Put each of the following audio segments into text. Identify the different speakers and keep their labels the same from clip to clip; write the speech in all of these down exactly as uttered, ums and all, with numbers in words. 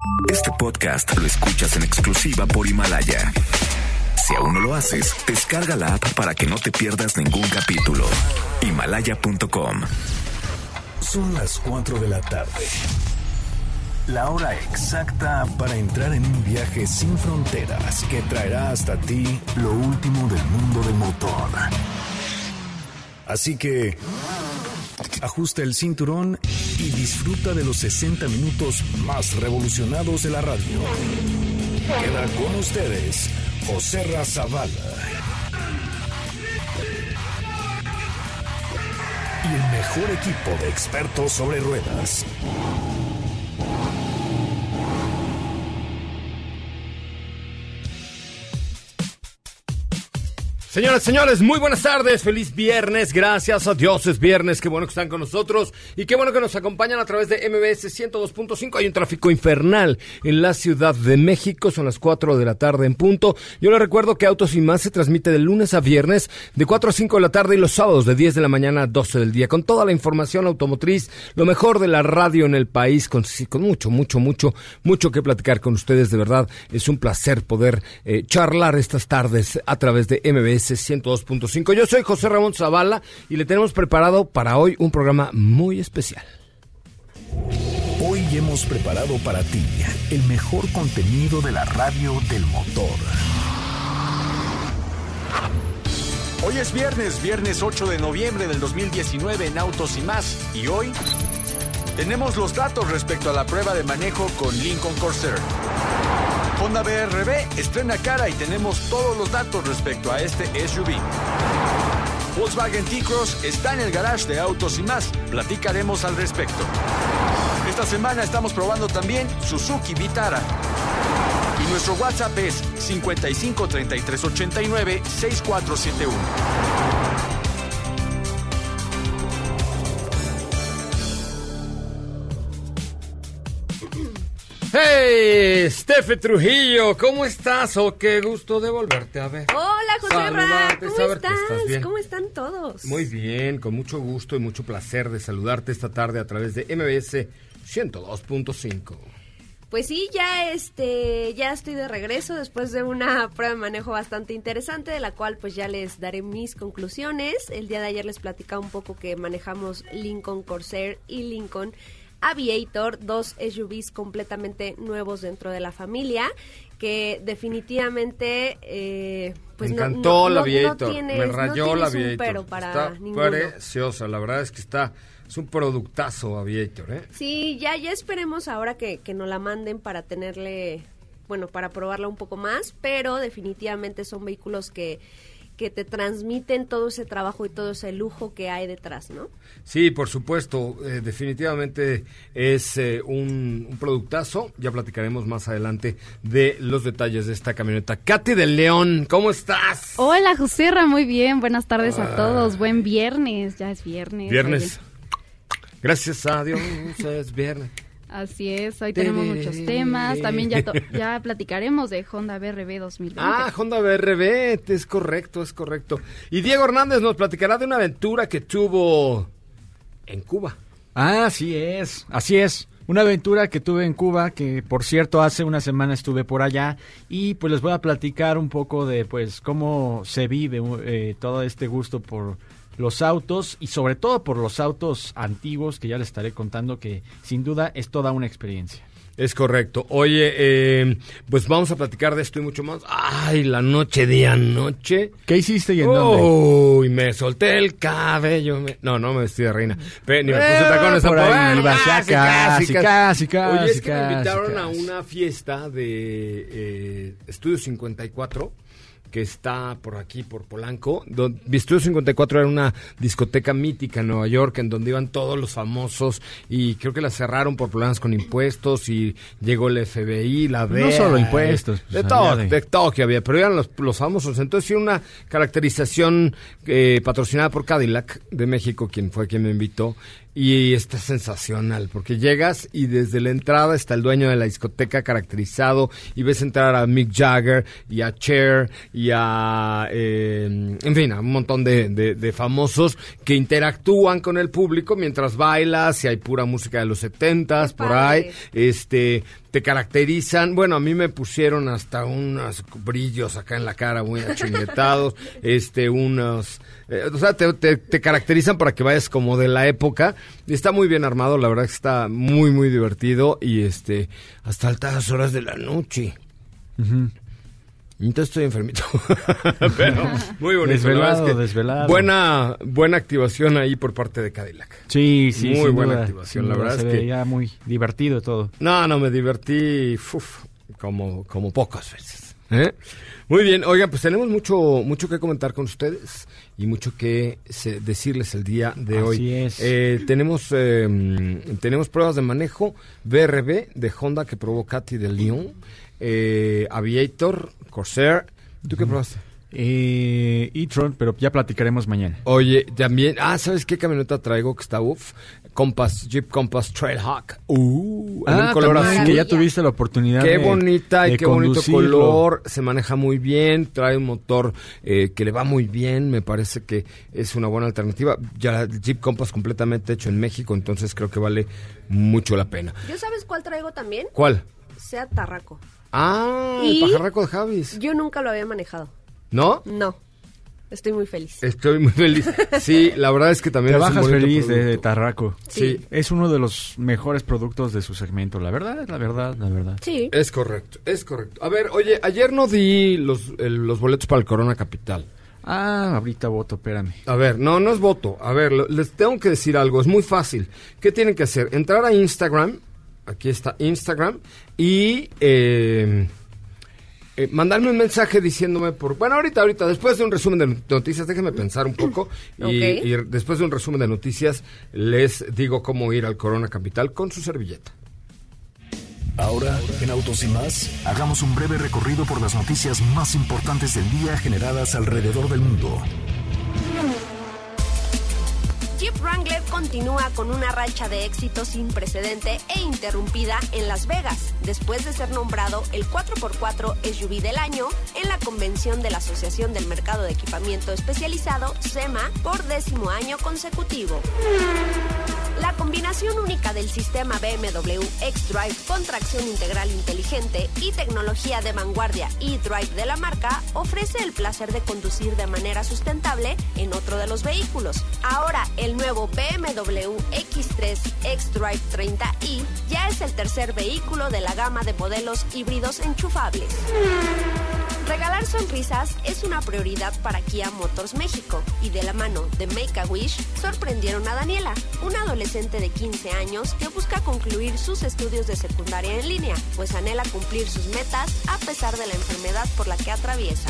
Speaker 1: Este podcast lo escuchas en exclusiva por Himalaya. Si aún no lo haces, descarga la app para que no te pierdas ningún capítulo. Himalaya punto com. Son las cuatro de la tarde. La hora exacta para entrar en un viaje sin fronteras que traerá hasta ti lo último del mundo del motor. Así que ajusta el cinturón y disfruta de los sesenta minutos más revolucionados de la radio. Queda con ustedes Joserra Zavala y el mejor equipo de expertos sobre ruedas.
Speaker 2: Señoras y señores, muy buenas tardes, feliz viernes, gracias a Dios es viernes, qué bueno que están con nosotros y qué bueno que nos acompañan a través de M B S ciento dos punto cinco. Hay un tráfico infernal en la Ciudad de México, son las cuatro de la tarde en punto. Yo les recuerdo que Autos y Más se transmite de lunes a viernes de cuatro a cinco de la tarde y los sábados de diez de la mañana a doce del día, con toda la información automotriz, lo mejor de la radio en el país, con, con mucho, mucho, mucho, mucho que platicar con ustedes, de verdad, es un placer poder eh, charlar estas tardes a través de M B S ciento dos punto cinco. Yo soy José Ramón Zavala y le tenemos preparado para hoy un programa muy especial.
Speaker 1: Hoy hemos preparado para ti el mejor contenido de la radio del motor.
Speaker 3: Hoy es viernes, viernes ocho de noviembre del dos mil diecinueve en Autos y Más. Y hoy tenemos los datos respecto a la prueba de manejo con Lincoln Corsair. Honda B R V estrena cara y tenemos todos los datos respecto a este S U V. Volkswagen T-Cross está en el garage de Autos y Más. Platicaremos al respecto. Esta semana estamos probando también Suzuki Vitara. Y nuestro WhatsApp es cincuenta y cinco treinta y tres ochenta y nueve sesenta y cuatro setenta y uno.
Speaker 2: ¡Hey! Steffi Trujillo, ¿cómo estás? Oh, qué gusto de volverte a ver.
Speaker 4: Hola, Joserra, ¿cómo
Speaker 2: saber
Speaker 4: estás?
Speaker 2: Que estás bien.
Speaker 4: ¿Cómo están todos?
Speaker 2: Muy bien, con mucho gusto y mucho placer de saludarte esta tarde a través de M B S ciento dos punto cinco.
Speaker 4: Pues sí, ya este, ya estoy de regreso después de una prueba de manejo bastante interesante, de la cual pues ya les daré mis conclusiones. El día de ayer les platicaba un poco que manejamos Lincoln Corsair y Lincoln Aviator, dos S U Vs completamente nuevos dentro de la familia, que definitivamente eh, pues
Speaker 2: me encantó
Speaker 4: no, no,
Speaker 2: la Aviator,
Speaker 4: no tienes,
Speaker 2: me rayó
Speaker 4: no
Speaker 2: la
Speaker 4: un
Speaker 2: Aviator,
Speaker 4: pero para
Speaker 2: está
Speaker 4: ninguno.
Speaker 2: preciosa, la verdad es que está, es un productazo Aviator, ¿eh?
Speaker 4: Sí, ya, ya esperemos ahora que, que nos la manden para tenerle, bueno, para probarla un poco más, pero definitivamente son vehículos que que te transmiten todo ese trabajo y todo ese lujo que hay detrás, ¿no?
Speaker 2: Sí, por supuesto, eh, definitivamente es eh, un, un productazo. Ya platicaremos más adelante de los detalles de esta camioneta. Katy de León, ¿cómo estás?
Speaker 5: Hola, Joserra, muy bien, buenas tardes
Speaker 2: ah.
Speaker 5: a todos, buen viernes, ya es viernes.
Speaker 2: Viernes, gracias a Dios, es viernes.
Speaker 5: Así es, hoy tenemos muchos temas, también ya, to- ya platicaremos de Honda B R V dos mil veinte.
Speaker 2: Ah, Honda B R V, es correcto, es correcto. Y Diego Hernández nos platicará de una aventura que tuvo en Cuba.
Speaker 6: Ah, así es, así es. Una aventura que tuve en Cuba, que por cierto hace una semana estuve por allá y pues les voy a platicar un poco de pues cómo se vive eh, todo este gusto por los autos y sobre todo por los autos antiguos, que ya les estaré contando, que sin duda es toda una experiencia.
Speaker 2: Es correcto. Oye, eh, pues vamos a platicar de esto y mucho más. Ay, la noche de anoche.
Speaker 6: ¿Qué hiciste y en
Speaker 2: Uy,
Speaker 6: dónde?
Speaker 2: Uy, me solté el cabello. Me... No, no me vestí de reina. Pero, ni me puse
Speaker 6: Eh,
Speaker 2: tacones
Speaker 6: por
Speaker 2: a
Speaker 6: ahí,
Speaker 2: poder.
Speaker 6: casi, casi, casi, casi.
Speaker 2: Oye, es que
Speaker 6: casi,
Speaker 2: me invitaron
Speaker 6: casi.
Speaker 2: a una fiesta de eh, Estudio cincuenta y cuatro, que está por aquí, por Polanco. Don, Estudio cincuenta y cuatro era una discoteca mítica en Nueva York, en donde iban todos los famosos, y creo que la cerraron por problemas con impuestos, y llegó el F B I, la D E A.
Speaker 6: No solo impuestos.
Speaker 2: De
Speaker 6: Pues,
Speaker 2: todo,
Speaker 6: de...
Speaker 2: de todo que había, pero eran los, los famosos. Entonces, sí, una caracterización eh, patrocinada por Cadillac de México, quien fue quien me invitó. Y está sensacional, porque llegas y desde la entrada está el dueño de la discoteca caracterizado y ves entrar a Mick Jagger y a Cher y a, eh, en fin, a un montón de, de, de famosos que interactúan con el público mientras bailas, y hay pura música de los setentas por ahí, este... te caracterizan. Bueno, a mí me pusieron hasta unos brillos acá en la cara muy achinguetados, este, unos... Eh, o sea, te, te, te caracterizan para que vayas como de la época. Y está muy bien armado, la verdad que está muy, muy divertido. Y este, hasta altas horas de la noche.
Speaker 6: Uh-huh.
Speaker 2: Entonces estoy enfermito. Pero muy bonito.
Speaker 6: Desvelado,
Speaker 2: es que
Speaker 6: desvelado.
Speaker 2: Buena, buena activación ahí por parte de Cadillac.
Speaker 6: Sí, sí,
Speaker 2: muy
Speaker 6: sin
Speaker 2: buena
Speaker 6: duda,
Speaker 2: activación.
Speaker 6: sin
Speaker 2: La
Speaker 6: duda,
Speaker 2: verdad
Speaker 6: se
Speaker 2: es que
Speaker 6: veía muy divertido todo.
Speaker 2: No, no, me divertí uf, como, como pocas veces. ¿eh? Muy bien, oigan, pues tenemos mucho, mucho que comentar con ustedes y mucho que se, decirles el día de
Speaker 6: Así
Speaker 2: hoy.
Speaker 6: Así es.
Speaker 2: Eh, tenemos, eh, tenemos pruebas de manejo B R B de Honda que probó Katy de Lyon, eh, Aviator, Corsair. ¿Tú qué probaste?
Speaker 6: Eh, e-tron, pero ya platicaremos mañana.
Speaker 2: Oye, también, ah, ¿sabes qué camioneta traigo que está uff? Compass, Jeep Compass Trailhawk. Uh, en
Speaker 6: Ah,
Speaker 2: un color
Speaker 6: también,
Speaker 2: azul.
Speaker 6: que ya tuviste la oportunidad
Speaker 2: Qué
Speaker 6: de,
Speaker 2: bonita y
Speaker 6: de
Speaker 2: qué bonito
Speaker 6: conducirlo.
Speaker 2: color, se maneja muy bien, trae un motor eh, que le va muy bien, me parece que es una buena alternativa. Ya el Jeep Compass completamente hecho en México, entonces creo que vale mucho la pena.
Speaker 4: ¿Yo sabes cuál traigo también?
Speaker 2: ¿Cuál?
Speaker 4: Seat Tarraco.
Speaker 2: Ah,
Speaker 4: Y-
Speaker 2: el pajarraco de Javis.
Speaker 4: Yo nunca lo había manejado.
Speaker 2: ¿No?
Speaker 4: No. Estoy muy feliz.
Speaker 2: Estoy muy feliz. Sí, la verdad es que también
Speaker 6: Te
Speaker 2: es un
Speaker 6: bajas
Speaker 2: bonito
Speaker 6: feliz de, de
Speaker 2: producto.
Speaker 6: Tarraco.
Speaker 2: Sí.
Speaker 6: Es uno de los mejores productos de su segmento, la verdad, la verdad, la verdad.
Speaker 4: Sí.
Speaker 2: Es correcto, es correcto. A ver, oye, ayer no di los, el- los boletos para el Corona Capital.
Speaker 6: Ah, ahorita voto, espérame.
Speaker 2: A ver, no, no es voto. A ver, lo- les tengo que decir algo, es muy fácil. ¿Qué tienen que hacer? Entrar a Instagram, aquí está Instagram, y eh, eh, mandarme un mensaje diciéndome por... Bueno, ahorita, ahorita, después de un resumen de noticias, déjenme pensar un poco, y,
Speaker 4: Ok.
Speaker 2: y después de un resumen de noticias, les digo cómo ir al Corona Capital con su servilleta.
Speaker 1: Ahora, en Autos y Más, hagamos un breve recorrido por las noticias más importantes del día generadas alrededor del mundo.
Speaker 4: Jeep Wrangler continúa con una racha de éxito sin precedente e interrumpida en Las Vegas, después de ser nombrado el cuatro por cuatro S U V del año en la convención de la Asociación del Mercado de Equipamiento Especializado, SEMA, por décimo año consecutivo. La combinación única del sistema B M W X-Drive con tracción integral inteligente y tecnología de vanguardia e-Drive de la marca ofrece el placer de conducir de manera sustentable en otro de los vehículos. Ahora, el nuevo B M W X tres X-Drive treinta i ya es el tercer vehículo de la gama de modelos híbridos enchufables. Regalar sonrisas es una prioridad para Kia Motors México y de la mano de Make-A-Wish sorprendieron a Daniela, una adolescente de quince años que busca concluir sus estudios de secundaria en línea, pues anhela cumplir sus metas a pesar de la enfermedad por la que atraviesa.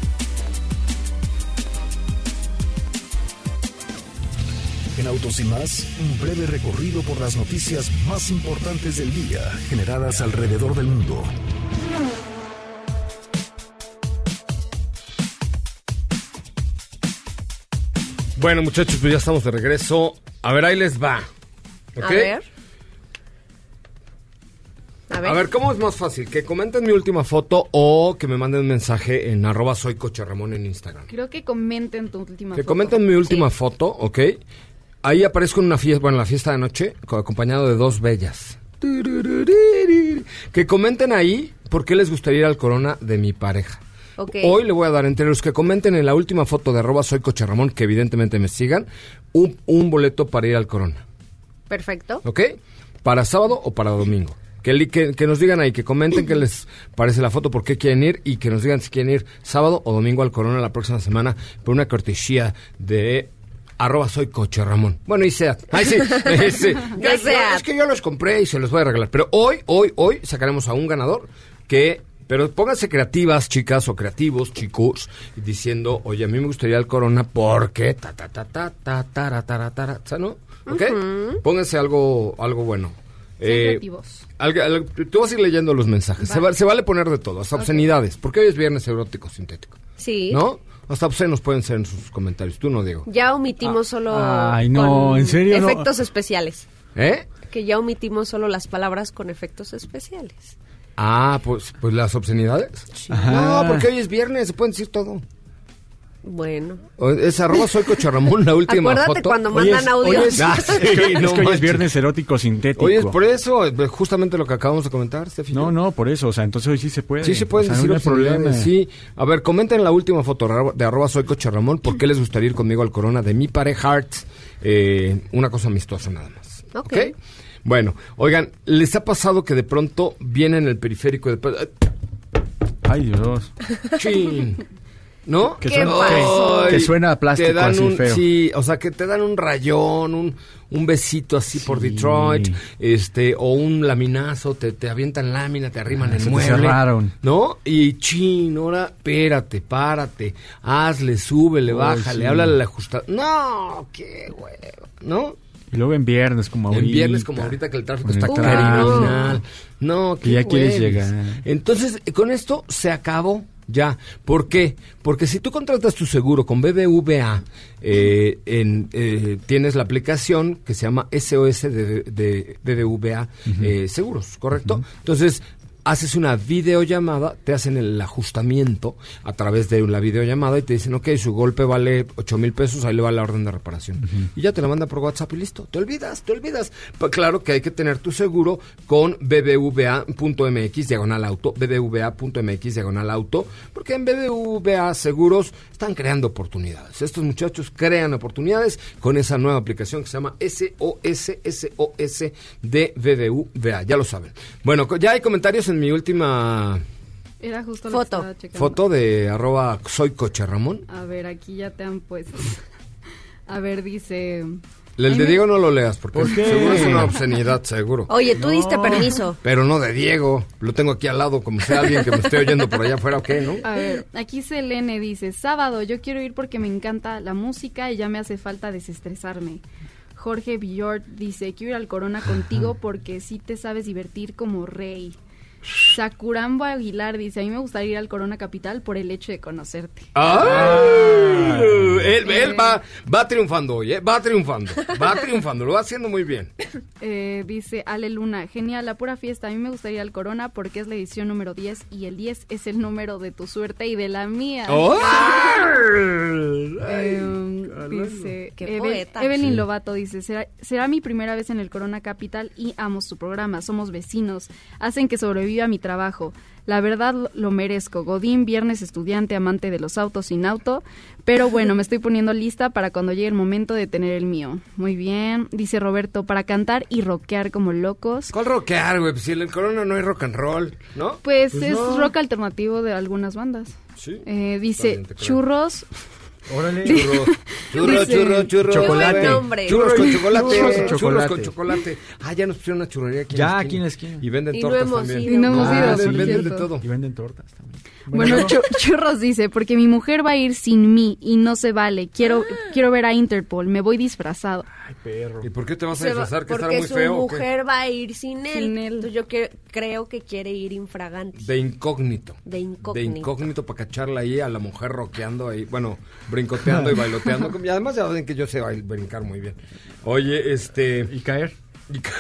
Speaker 1: En Autos y Más, un breve recorrido por las noticias más importantes del día generadas alrededor del mundo.
Speaker 2: Bueno, muchachos, pues ya estamos de regreso. A ver, ahí les va. ¿Ok?
Speaker 4: A ver. A ver.
Speaker 2: A ver, ¿cómo es más fácil? ¿Que comenten mi última foto o que me manden un mensaje en arroba soy Coche Ramón en Instagram?
Speaker 5: Creo que comenten tu última
Speaker 2: Que
Speaker 5: foto.
Speaker 2: comenten mi última foto, ¿ok? Ahí aparezco en una fiesta, bueno, en la fiesta de noche, co- acompañado de dos bellas. Que comenten ahí por qué les gustaría ir al Corona de mi pareja.
Speaker 4: Ok.
Speaker 2: Hoy le voy a dar entre los que comenten en la última foto de arroba soy Coche Ramón, que evidentemente me sigan, un, un boleto para ir al Corona.
Speaker 4: Perfecto.
Speaker 2: ¿Ok? ¿Para sábado o para domingo? Que, li- que, que nos digan ahí, que comenten qué les parece la foto, por qué quieren ir y que nos digan si quieren ir sábado o domingo al Corona la próxima semana por una cortesía de arroba soy Coche Ramón. Bueno, y Seat. Ay, sí. eh, sí. Ya, yo-
Speaker 4: Seat.
Speaker 2: es que yo los compré y se los voy a regalar. Pero hoy, hoy, hoy sacaremos a un ganador que... Pero pónganse creativas, chicas, o creativos, chicos, diciendo, oye, a mí me gustaría el Corona porque ta ta ta ta ta ta ta ta ta ta, ¿no? ¿Ok? Pónganse algo, algo bueno.
Speaker 5: Sean
Speaker 2: Eh,
Speaker 5: creativos.
Speaker 2: algo- algo- tú vas a ir leyendo los mensajes. Se, va- se vale poner de todo, hasta obscenidades, porque hoy es viernes erótico sintético.
Speaker 4: Sí.
Speaker 2: ¿No? Hasta obscenos pueden ser en sus comentarios. Tú no, Diego.
Speaker 4: Ya omitimos solo
Speaker 6: Ay, no,
Speaker 4: con
Speaker 6: ¿en serio? No.
Speaker 4: efectos especiales.
Speaker 2: ¿Eh?
Speaker 4: Que ya omitimos solo las palabras con efectos especiales.
Speaker 2: Ah, pues, pues las obscenidades.
Speaker 6: Ajá.
Speaker 2: No, porque hoy es viernes, se pueden decir todo.
Speaker 4: Bueno.
Speaker 2: Es arroba soy Coche Ramón, la última
Speaker 4: Acuérdate
Speaker 2: foto.
Speaker 4: cuando
Speaker 6: Hoy
Speaker 4: mandan
Speaker 6: es-
Speaker 4: audios.
Speaker 6: hoy es-
Speaker 2: Ah, sí,
Speaker 6: es que
Speaker 2: no
Speaker 6: hoy es
Speaker 2: manches.
Speaker 6: viernes erótico sintético.
Speaker 2: Oye, es por eso, justamente lo que acabamos de comentar, Steffi.
Speaker 6: No, no, por eso, o sea, entonces hoy sí se puede.
Speaker 2: Sí se pueden
Speaker 6: o sea,
Speaker 2: decir
Speaker 6: no hay
Speaker 2: obscenidades,
Speaker 6: problema.
Speaker 2: sí. A ver, comenten la última foto arroba- de arroba soy Coche Ramón, ¿por qué les gustaría ir conmigo al Corona de mi pareja Hearts? Eh, una cosa amistosa nada más.
Speaker 4: Ok.
Speaker 2: ¿Ok? Bueno, oigan, ¿les ha pasado que de pronto viene en el periférico de...
Speaker 6: Ay, Dios.
Speaker 2: ¡Chin! ¿No?
Speaker 6: Que
Speaker 4: ¿Qué
Speaker 6: suena,
Speaker 4: pasó?
Speaker 6: que, que suena a plástico
Speaker 2: te dan
Speaker 6: así
Speaker 2: un,
Speaker 6: feo.
Speaker 2: Sí, o sea, que te dan un rayón, un, un besito así por
Speaker 6: Sí.
Speaker 2: Detroit, este, o un laminazo, te, te avientan lámina, te arriman
Speaker 6: Ah,
Speaker 2: el
Speaker 6: se te
Speaker 2: mueble.
Speaker 6: cerraron.
Speaker 2: ¿No? Y chin, ahora, espérate, párate, hazle, súbele,
Speaker 6: Ay,
Speaker 2: bájale,
Speaker 6: sí.
Speaker 2: háblale al ajustado. No, qué huevo, ¿no?
Speaker 6: Y luego en viernes como ahorita.
Speaker 2: En viernes como ahorita que el tráfico
Speaker 6: Con el
Speaker 2: está
Speaker 6: tráfico.
Speaker 2: criminal. No,
Speaker 6: Que ya
Speaker 2: qué
Speaker 6: quieres
Speaker 2: hueves.
Speaker 6: llegar.
Speaker 2: Entonces, con esto se acabó ya. ¿Por qué? Porque si tú contratas tu seguro con B B V A, eh, en, eh, tienes la aplicación que se llama S O S de, de B B V A eh, Seguros, ¿correcto? Entonces, haces una videollamada, te hacen el ajustamiento a través de la videollamada y te dicen, ok, su golpe vale ocho mil pesos, ahí le va la orden de reparación. Y ya te la manda por WhatsApp y listo. Te olvidas, te olvidas. Pues claro que hay que tener tu seguro con b b v a punto m x diagonal auto, b b v a punto m x diagonal auto, porque en B B V A Seguros están creando oportunidades. Estos muchachos crean oportunidades con esa nueva aplicación que se llama S O S S O S de B B V A, ya lo saben. Bueno, co- ya hay comentarios en mi última
Speaker 5: Era justo
Speaker 4: Foto.
Speaker 5: lo que estaba checando.
Speaker 2: foto de arroba soy Coche Ramón.
Speaker 5: A ver, aquí ya te han puesto. A ver, dice...
Speaker 2: El
Speaker 5: Ay,
Speaker 2: de
Speaker 5: me-
Speaker 2: Diego no lo leas porque
Speaker 6: ¿Por qué?
Speaker 2: seguro es una obscenidad, seguro.
Speaker 4: Oye, tú
Speaker 6: No.
Speaker 4: diste permiso.
Speaker 2: Pero no de Diego, lo tengo aquí al lado, como sea alguien que me esté oyendo por allá afuera, ¿ok? ¿No?
Speaker 5: A ver, aquí Selene dice, sábado, yo quiero ir porque me encanta la música y ya me hace falta desestresarme. Jorge Villord dice, quiero ir al Corona contigo porque sí te sabes divertir como rey. Sakurambo Aguilar dice, a mí me gustaría ir al Corona Capital por el hecho de conocerte.
Speaker 2: ¡Ah! Él, él va, va triunfando hoy, ¿eh? Va triunfando, va triunfando, lo va haciendo muy bien.
Speaker 5: Eh, dice Ale Luna, genial, la pura fiesta, a mí me gustaría ir al Corona porque es la edición número diez y el diez es el número de tu suerte y de la mía.
Speaker 2: ¡Oh!
Speaker 5: Eh, dice
Speaker 4: Qué
Speaker 5: Eve-
Speaker 4: poeta.
Speaker 5: Evelyn
Speaker 2: Sí.
Speaker 5: Lobato dice, será, será mi primera vez en el Corona Capital y amo su programa, somos vecinos, hacen que sobreviva mi trabajo. La verdad lo- lo merezco. Godín, viernes estudiante, amante de los autos sin auto. Pero bueno, me estoy poniendo lista para cuando llegue el momento de tener el mío. Muy bien. Dice Roberto, para cantar y rockear como locos.
Speaker 2: ¿Cuál rockear, güey? Pues si en el Corona no hay rock and roll, ¿no?
Speaker 5: Pues,
Speaker 2: Pues
Speaker 5: es
Speaker 2: no.
Speaker 5: rock alternativo de algunas bandas.
Speaker 2: Sí.
Speaker 5: Eh,
Speaker 2: Está
Speaker 5: dice,
Speaker 2: bien, te creo.
Speaker 5: churros.
Speaker 6: Órale.
Speaker 2: Churro, churro,
Speaker 5: Dice-
Speaker 2: churro, churro.
Speaker 6: Chocolate.
Speaker 4: Qué buen nombre.
Speaker 2: Churros con chocolate.
Speaker 6: Churros
Speaker 2: Churros,
Speaker 6: con chocolate.
Speaker 2: con chocolate. Ah, ya nos pusieron una churrería aquí
Speaker 6: Ya,
Speaker 2: en la
Speaker 6: aquí en la esquina.
Speaker 2: Y venden
Speaker 4: Y no
Speaker 2: tortas
Speaker 4: hemos
Speaker 2: también.
Speaker 4: ido.
Speaker 5: Y no hemos
Speaker 2: Ah,
Speaker 5: ido,
Speaker 2: venden,
Speaker 5: por
Speaker 2: venden de
Speaker 5: cierto.
Speaker 2: todo.
Speaker 6: Y venden tortas también.
Speaker 5: Bueno, Chu- Churros dice, porque mi mujer va a ir sin mí y no se vale. Quiero quiero ver a Interpol, me voy disfrazado.
Speaker 6: Ay, perro.
Speaker 2: ¿Y por qué te vas a
Speaker 4: Se va-
Speaker 2: disfrazar? ¿Que estará
Speaker 4: porque
Speaker 2: muy
Speaker 4: su
Speaker 2: feo o qué?
Speaker 4: mujer va a ir sin él.
Speaker 5: Sin él.
Speaker 4: Entonces yo que- creo que quiere ir infraganti.
Speaker 2: De incógnito.
Speaker 4: De incógnito.
Speaker 2: De incógnito para cacharla ahí a la mujer rockeando ahí, bueno, brincoteando y bailoteando. Y además ya ven que yo sé bail- brincar muy bien. Oye, este...
Speaker 6: ¿Y caer?
Speaker 2: y ca-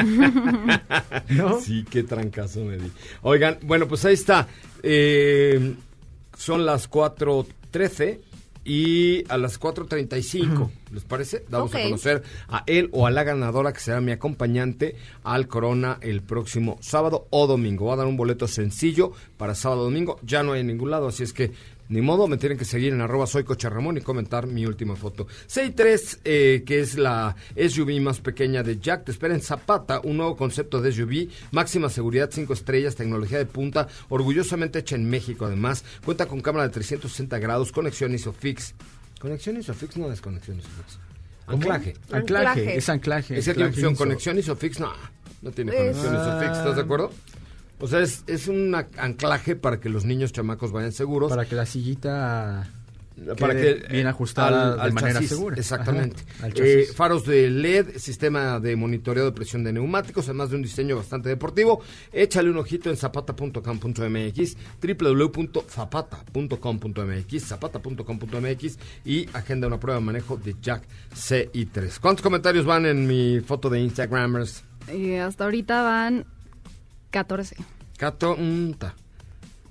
Speaker 6: ¿No?
Speaker 2: Sí, qué trancazo me di. Oigan, bueno, pues ahí está. Eh, son las cuatro trece y a las cuatro treinta y cinco, ¿les parece? Vamos
Speaker 4: Ok.
Speaker 2: a conocer a él o a la ganadora que será mi acompañante al Corona el próximo sábado o domingo. Voy a dar un boleto sencillo para sábado o domingo. Ya no hay en ningún lado, así es que ni modo, me tienen que seguir en arroba soy Coche Ramón y comentar mi última foto. seis tres, eh, que es la S U V más pequeña de Jack, te espera en Zapata, un nuevo concepto de S U V, máxima seguridad, cinco estrellas, tecnología de punta, orgullosamente hecha en México además, cuenta con cámara de trescientos sesenta grados, conexión ISOFIX. ¿Conexión ISOFIX? No es conexión ISOFIX. Anclaje.
Speaker 6: Anclaje.
Speaker 4: Anclaje.
Speaker 6: Es anclaje.
Speaker 2: Esa tiene
Speaker 6: anclaje
Speaker 2: opción,
Speaker 6: ISO.
Speaker 2: conexión ISOFIX, no, no tiene
Speaker 4: Es-
Speaker 2: conexión ISOFIX, ¿estás de
Speaker 6: Ah.
Speaker 2: acuerdo? O sea, es, es un ac- anclaje para que los niños chamacos vayan seguros.
Speaker 6: Para que la sillita
Speaker 2: para
Speaker 6: quede
Speaker 2: que
Speaker 6: bien ajustada de manera
Speaker 2: chasis,
Speaker 6: segura.
Speaker 2: exactamente.
Speaker 6: Ajá, al
Speaker 2: Eh,
Speaker 6: chasis.
Speaker 2: faros de L E D, sistema de monitoreo de presión de neumáticos, además de un diseño bastante deportivo. Échale un ojito en zapata punto com punto m x, w w w punto zapata punto com punto m x, zapata punto com punto m x y agenda una prueba de manejo de Jack C I tres. ¿Cuántos comentarios van en mi foto de Instagramers?
Speaker 5: Eh, hasta ahorita van catorce.
Speaker 2: Cato, mm, ta.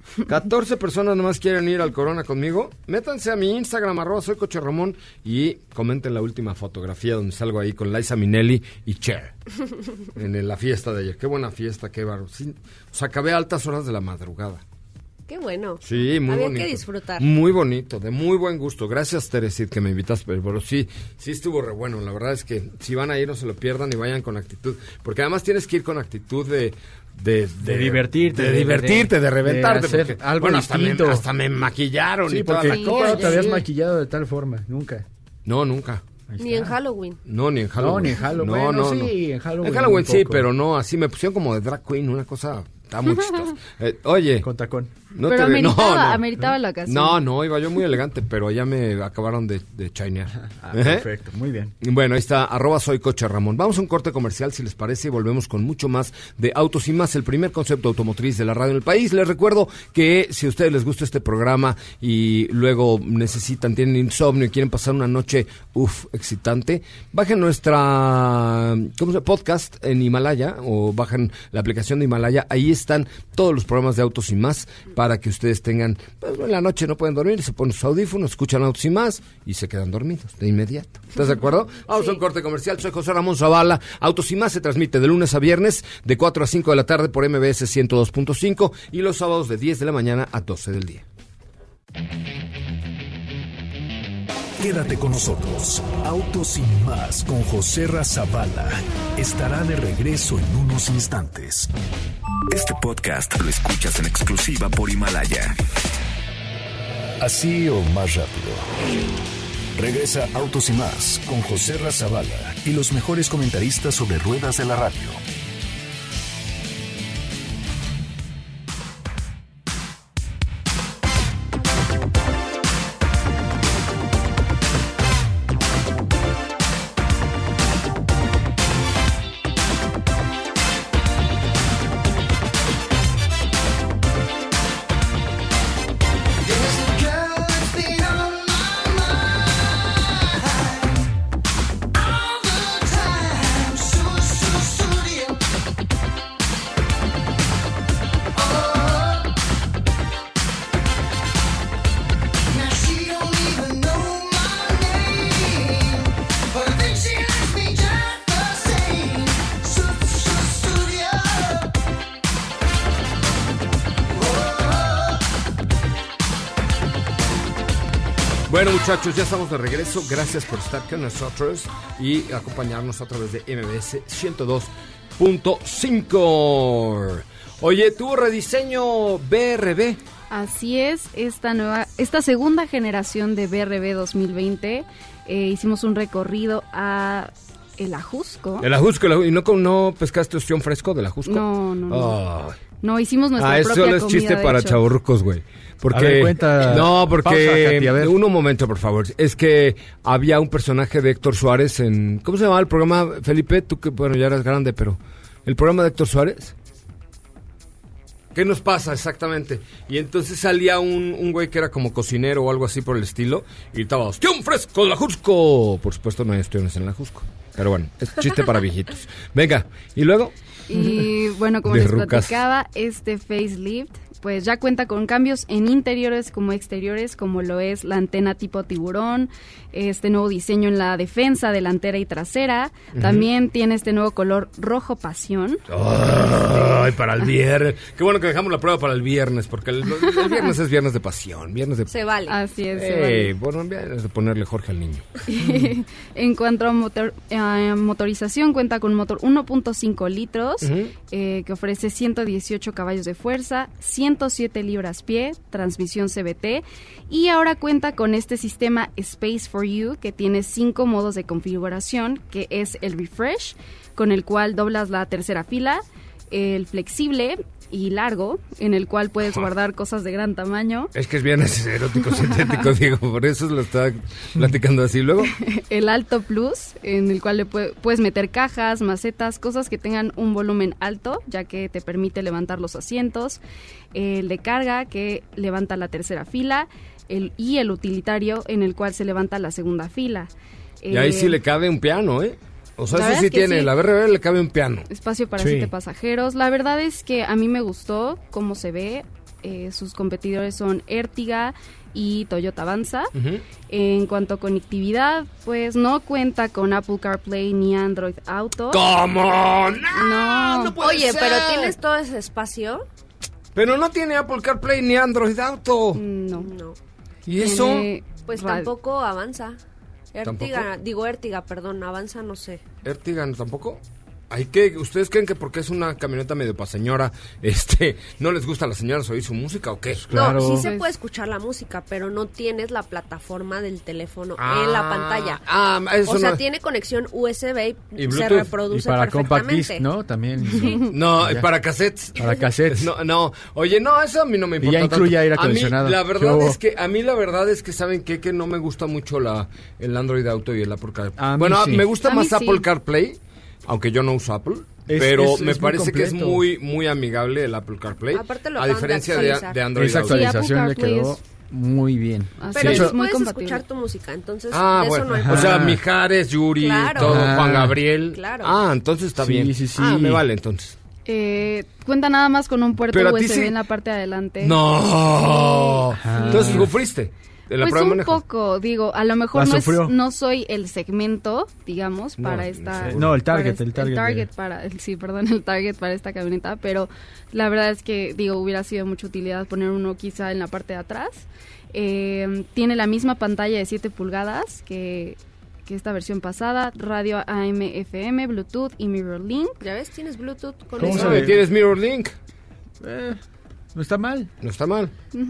Speaker 2: catorce personas nomás quieren ir al Corona conmigo. Métanse a mi Instagram, arroba soy Coche Ramón, y comenten la última fotografía donde salgo ahí con Liza Minnelli y Cher. En la fiesta de ayer. Qué buena fiesta, qué bárbaro. Sí, o sea, acabé a altas horas de la madrugada.
Speaker 4: Qué bueno.
Speaker 2: Sí, muy
Speaker 4: Había
Speaker 2: bonito.
Speaker 4: que disfrutar.
Speaker 2: Muy bonito, de muy buen gusto. Gracias, Teresit, que me invitas, pero, pero sí, sí estuvo re bueno. La verdad es que si van a ir, no se lo pierdan y vayan con actitud. Porque además tienes que ir con actitud de... De,
Speaker 6: De divertirte,
Speaker 2: de,
Speaker 6: de-
Speaker 2: divertirte, de,
Speaker 6: de
Speaker 2: reventarte.
Speaker 6: hacer
Speaker 2: porque,
Speaker 6: algo
Speaker 2: bueno, hasta me,
Speaker 6: distinto.
Speaker 2: hasta me maquillaron
Speaker 6: Sí,
Speaker 2: y toda
Speaker 6: porque
Speaker 2: la
Speaker 4: Sí,
Speaker 6: ¿cómo no te
Speaker 4: ayer.
Speaker 6: habías maquillado de tal forma? Nunca.
Speaker 2: No, nunca.
Speaker 6: Ahí
Speaker 4: Ni
Speaker 6: está.
Speaker 4: en Halloween.
Speaker 2: No, ni en Halloween.
Speaker 6: No, ni en Halloween.
Speaker 2: No,
Speaker 6: Bueno,
Speaker 2: no,
Speaker 6: sí,
Speaker 2: no.
Speaker 6: en Halloween
Speaker 2: En Halloween
Speaker 6: un
Speaker 2: sí,
Speaker 6: poco.
Speaker 2: pero no, así me pusieron como de drag queen, una cosa... Está muy chistosa. Eh, oye,
Speaker 6: Con tacón.
Speaker 2: no
Speaker 5: Pero
Speaker 2: te ve-
Speaker 5: ameritaba,
Speaker 2: no, no.
Speaker 5: ameritaba la ocasión.
Speaker 2: No, no, iba yo muy elegante, pero allá me acabaron de, de chinear.
Speaker 6: Ah,
Speaker 2: ¿Eh?
Speaker 6: perfecto, muy bien.
Speaker 2: Bueno, ahí está, arroba soy Coche Ramón. Vamos a un corte comercial, si les parece, y volvemos con mucho más de Autos y Más, el primer concepto automotriz de la radio en el país. Les recuerdo que si a ustedes les gusta este programa y luego necesitan, tienen insomnio y quieren pasar una noche, uff, excitante, bajen nuestra, ¿cómo se llama? Podcast en Himalaya, o bajen la aplicación de Himalaya. Ahí están todos los programas de Autos y Más para que ustedes tengan, pues, en la noche no pueden dormir, se ponen sus audífonos, escuchan Autos y Más y se quedan dormidos de inmediato. ¿Estás de acuerdo? Vamos a un corte comercial. Soy José Ramón Zavala. Autos y Más se transmite de lunes a viernes de cuatro a cinco de la tarde por M B S ciento dos punto cinco y los sábados de diez de la mañana a doce del día.
Speaker 1: Quédate con nosotros. Autos Sin Más con José Razabala estará de regreso en unos instantes. Este podcast lo escuchas en exclusiva por Himalaya. Así o más rápido. Regresa Autos y Más con José Razabala y los mejores comentaristas sobre ruedas de la radio.
Speaker 2: Bueno, muchachos, ya estamos de regreso. Gracias por estar con nosotros y acompañarnos a través de M B S ciento dos punto cinco. Oye, tuvo rediseño B R B.
Speaker 5: Así es, esta nueva, esta segunda generación de B R B dos mil veinte, eh, hicimos un recorrido a el Ajusco.
Speaker 2: El Ajusco, el Ajusco. ¿Y no, con- no pescaste ostión fresco del Ajusco?
Speaker 5: No, no, no.
Speaker 2: Ay.
Speaker 5: No, hicimos nuestra
Speaker 2: Ah, eso
Speaker 5: propia
Speaker 2: solo es
Speaker 5: comida,
Speaker 2: chiste
Speaker 5: de
Speaker 2: para
Speaker 5: hecho.
Speaker 2: chavorrucos, güey. Porque
Speaker 6: A ver, cuenta-
Speaker 2: no, porque
Speaker 6: pausa, Katy, a ver.
Speaker 2: un momento, por favor. Es que había un personaje de Héctor Suárez en ¿cómo se llamaba el programa, Felipe? Tú que bueno, ya eras grande, pero el programa de Héctor Suárez. ¿Qué nos pasa exactamente? Y entonces salía un, un güey que era como cocinero o algo así por el estilo y gritaba, ¡ostión fresco del Ajusco! Por supuesto no hay ostiones en el Ajusco. Pero bueno, es chiste para viejitos. Venga, ¿y luego?
Speaker 5: Y bueno, como
Speaker 2: De
Speaker 5: les
Speaker 2: rucas.
Speaker 5: platicaba, este facelift pues ya cuenta con cambios en interiores como exteriores, como lo es la antena tipo tiburón, este nuevo diseño en la defensa delantera y trasera. Uh-huh. También tiene este nuevo color rojo pasión.
Speaker 2: Ay, para el viernes. Qué bueno que dejamos la prueba para el viernes, porque el, el viernes es viernes de pasión, viernes de...
Speaker 4: Se vale.
Speaker 5: Así es. se
Speaker 2: Eh,
Speaker 5: vale.
Speaker 2: bueno, viernes de ponerle Jorge al niño.
Speaker 5: En cuanto a motor, eh, motorización, cuenta con un motor uno punto cinco litros, uh-huh. eh, que ofrece ciento dieciocho caballos de fuerza, ciento siete libras-pie, transmisión C V T, y ahora cuenta con este sistema Space for You, que tiene cinco modos de configuración, que es el Refresh, con el cual doblas la tercera fila, el flexible y largo, en el cual puedes guardar cosas de gran tamaño.
Speaker 2: Es que es viernes erótico sintético, Diego, por eso lo estaba platicando así. Luego,
Speaker 5: el Alto Plus, en el cual le puede, puedes meter cajas, macetas, cosas que tengan un volumen alto, ya que te permite levantar los asientos. El de carga, que levanta la tercera fila, el, y el utilitario, en el cual se levanta la segunda fila.
Speaker 2: Y eh, ahí sí le cabe un piano, ¿eh? O sea, eso sí tiene,
Speaker 5: sí.
Speaker 2: La B R B le cabe un piano.
Speaker 5: Espacio para
Speaker 6: sí.
Speaker 5: siete pasajeros. La verdad es que a mí me gustó cómo se ve. Eh, sus competidores son Ertiga y Toyota Avanza.
Speaker 2: Ujú.
Speaker 5: En cuanto a conectividad, pues no cuenta con Apple CarPlay ni Android Auto.
Speaker 2: ¿Cómo? No,
Speaker 5: No.
Speaker 2: no puede
Speaker 4: Oye,
Speaker 2: ser.
Speaker 4: pero ¿tienes todo ese espacio?
Speaker 2: Pero no tiene Apple CarPlay ni Android Auto.
Speaker 5: No.
Speaker 4: No.
Speaker 2: ¿Y eso?
Speaker 5: Tiene
Speaker 4: Pues
Speaker 5: radio-
Speaker 4: tampoco avanza. Ertiga,
Speaker 2: ¿Tampoco?
Speaker 4: digo Ertiga, perdón, avanza no sé.
Speaker 2: Ertiga no, tampoco. Hay que, ¿ustedes creen que porque es una camioneta medio pa' señora, este, no les gusta a las señoras oír su música o qué?
Speaker 6: Claro.
Speaker 4: No, sí se
Speaker 5: Pues-
Speaker 4: puede escuchar la música, pero no tienes la plataforma del teléfono
Speaker 2: Ah,
Speaker 4: en la pantalla.
Speaker 2: Ah, eso
Speaker 4: O sea,
Speaker 2: no.
Speaker 4: tiene conexión U S B y,
Speaker 2: Y
Speaker 4: se
Speaker 2: Bluetooth.
Speaker 6: Y
Speaker 4: reproduce
Speaker 6: para compact
Speaker 4: perfectamente.
Speaker 6: disc, ¿no? También.
Speaker 2: No,
Speaker 6: Ya.
Speaker 2: para cassettes.
Speaker 6: Para cassettes.
Speaker 2: No, no, oye, no, eso a mí no me
Speaker 6: Y
Speaker 2: importa
Speaker 6: ya incluye
Speaker 2: tanto.
Speaker 6: aire
Speaker 2: A mí,
Speaker 6: acondicionado.
Speaker 2: la
Speaker 6: ¿Qué
Speaker 2: verdad
Speaker 6: hubo?
Speaker 2: es que, a mí la verdad es que, ¿saben qué? Que no me gusta mucho la el Android Auto y el Apple CarPlay.
Speaker 6: A mí
Speaker 2: Bueno,
Speaker 6: sí.
Speaker 2: me gusta
Speaker 5: A mí
Speaker 2: más
Speaker 5: sí.
Speaker 2: Apple CarPlay, aunque yo no uso Apple.
Speaker 6: Es-
Speaker 2: pero
Speaker 6: es-
Speaker 2: me
Speaker 6: es muy
Speaker 2: parece que es
Speaker 6: completo.
Speaker 2: muy muy amigable el Apple CarPlay.
Speaker 4: Aparte lo
Speaker 2: a
Speaker 4: acaban de
Speaker 2: diferencia de,
Speaker 4: actualizar.
Speaker 2: de Android
Speaker 6: Esa
Speaker 2: Auto.
Speaker 5: Apple
Speaker 6: actualización le
Speaker 5: CarPlay
Speaker 6: quedó
Speaker 5: es-
Speaker 6: muy bien.
Speaker 5: Así
Speaker 4: Pero
Speaker 5: es,
Speaker 4: sí
Speaker 6: hecho-
Speaker 5: muy
Speaker 4: puedes
Speaker 5: compatible.
Speaker 4: escuchar tu música, entonces
Speaker 2: Ah,
Speaker 4: de eso
Speaker 2: bueno,
Speaker 4: no hay
Speaker 2: o sea,
Speaker 4: problema.
Speaker 2: Mijares, Yuri,
Speaker 4: Claro.
Speaker 2: todo,
Speaker 6: Ah.
Speaker 2: Juan Gabriel.
Speaker 4: Claro.
Speaker 2: Ah, entonces está
Speaker 6: Sí,
Speaker 2: bien.
Speaker 6: sí, sí.
Speaker 2: Ah, me vale entonces.
Speaker 5: Eh, cuenta nada más con un puerto
Speaker 2: Pero a
Speaker 5: U
Speaker 2: ti
Speaker 5: S B
Speaker 2: sí-
Speaker 5: en la parte de adelante.
Speaker 2: No.
Speaker 6: Ajá.
Speaker 2: Entonces sufriste de la
Speaker 5: Pues
Speaker 2: prueba de
Speaker 5: un
Speaker 2: manejo.
Speaker 5: poco, digo, a lo mejor
Speaker 6: La
Speaker 5: no, es,
Speaker 6: sufrió.
Speaker 5: no soy el segmento, digamos,
Speaker 2: No,
Speaker 5: para
Speaker 2: no
Speaker 5: esta...
Speaker 2: sé.
Speaker 6: No, el
Speaker 5: para
Speaker 6: target,
Speaker 5: este-
Speaker 6: el target de-
Speaker 5: para, el- sí, perdón, el target para esta camioneta, pero la verdad es que, digo, hubiera sido de mucha utilidad poner uno quizá en la parte de atrás. Eh, tiene la misma pantalla de siete pulgadas que, que esta versión pasada, radio A M F M, Bluetooth y MirrorLink.
Speaker 4: Ya ves, tienes Bluetooth con
Speaker 6: ¿Cómo
Speaker 4: eso.
Speaker 6: se
Speaker 2: No, y
Speaker 6: ve?
Speaker 2: tienes Mirror Link.
Speaker 6: Eh, no está mal.
Speaker 2: No está mal.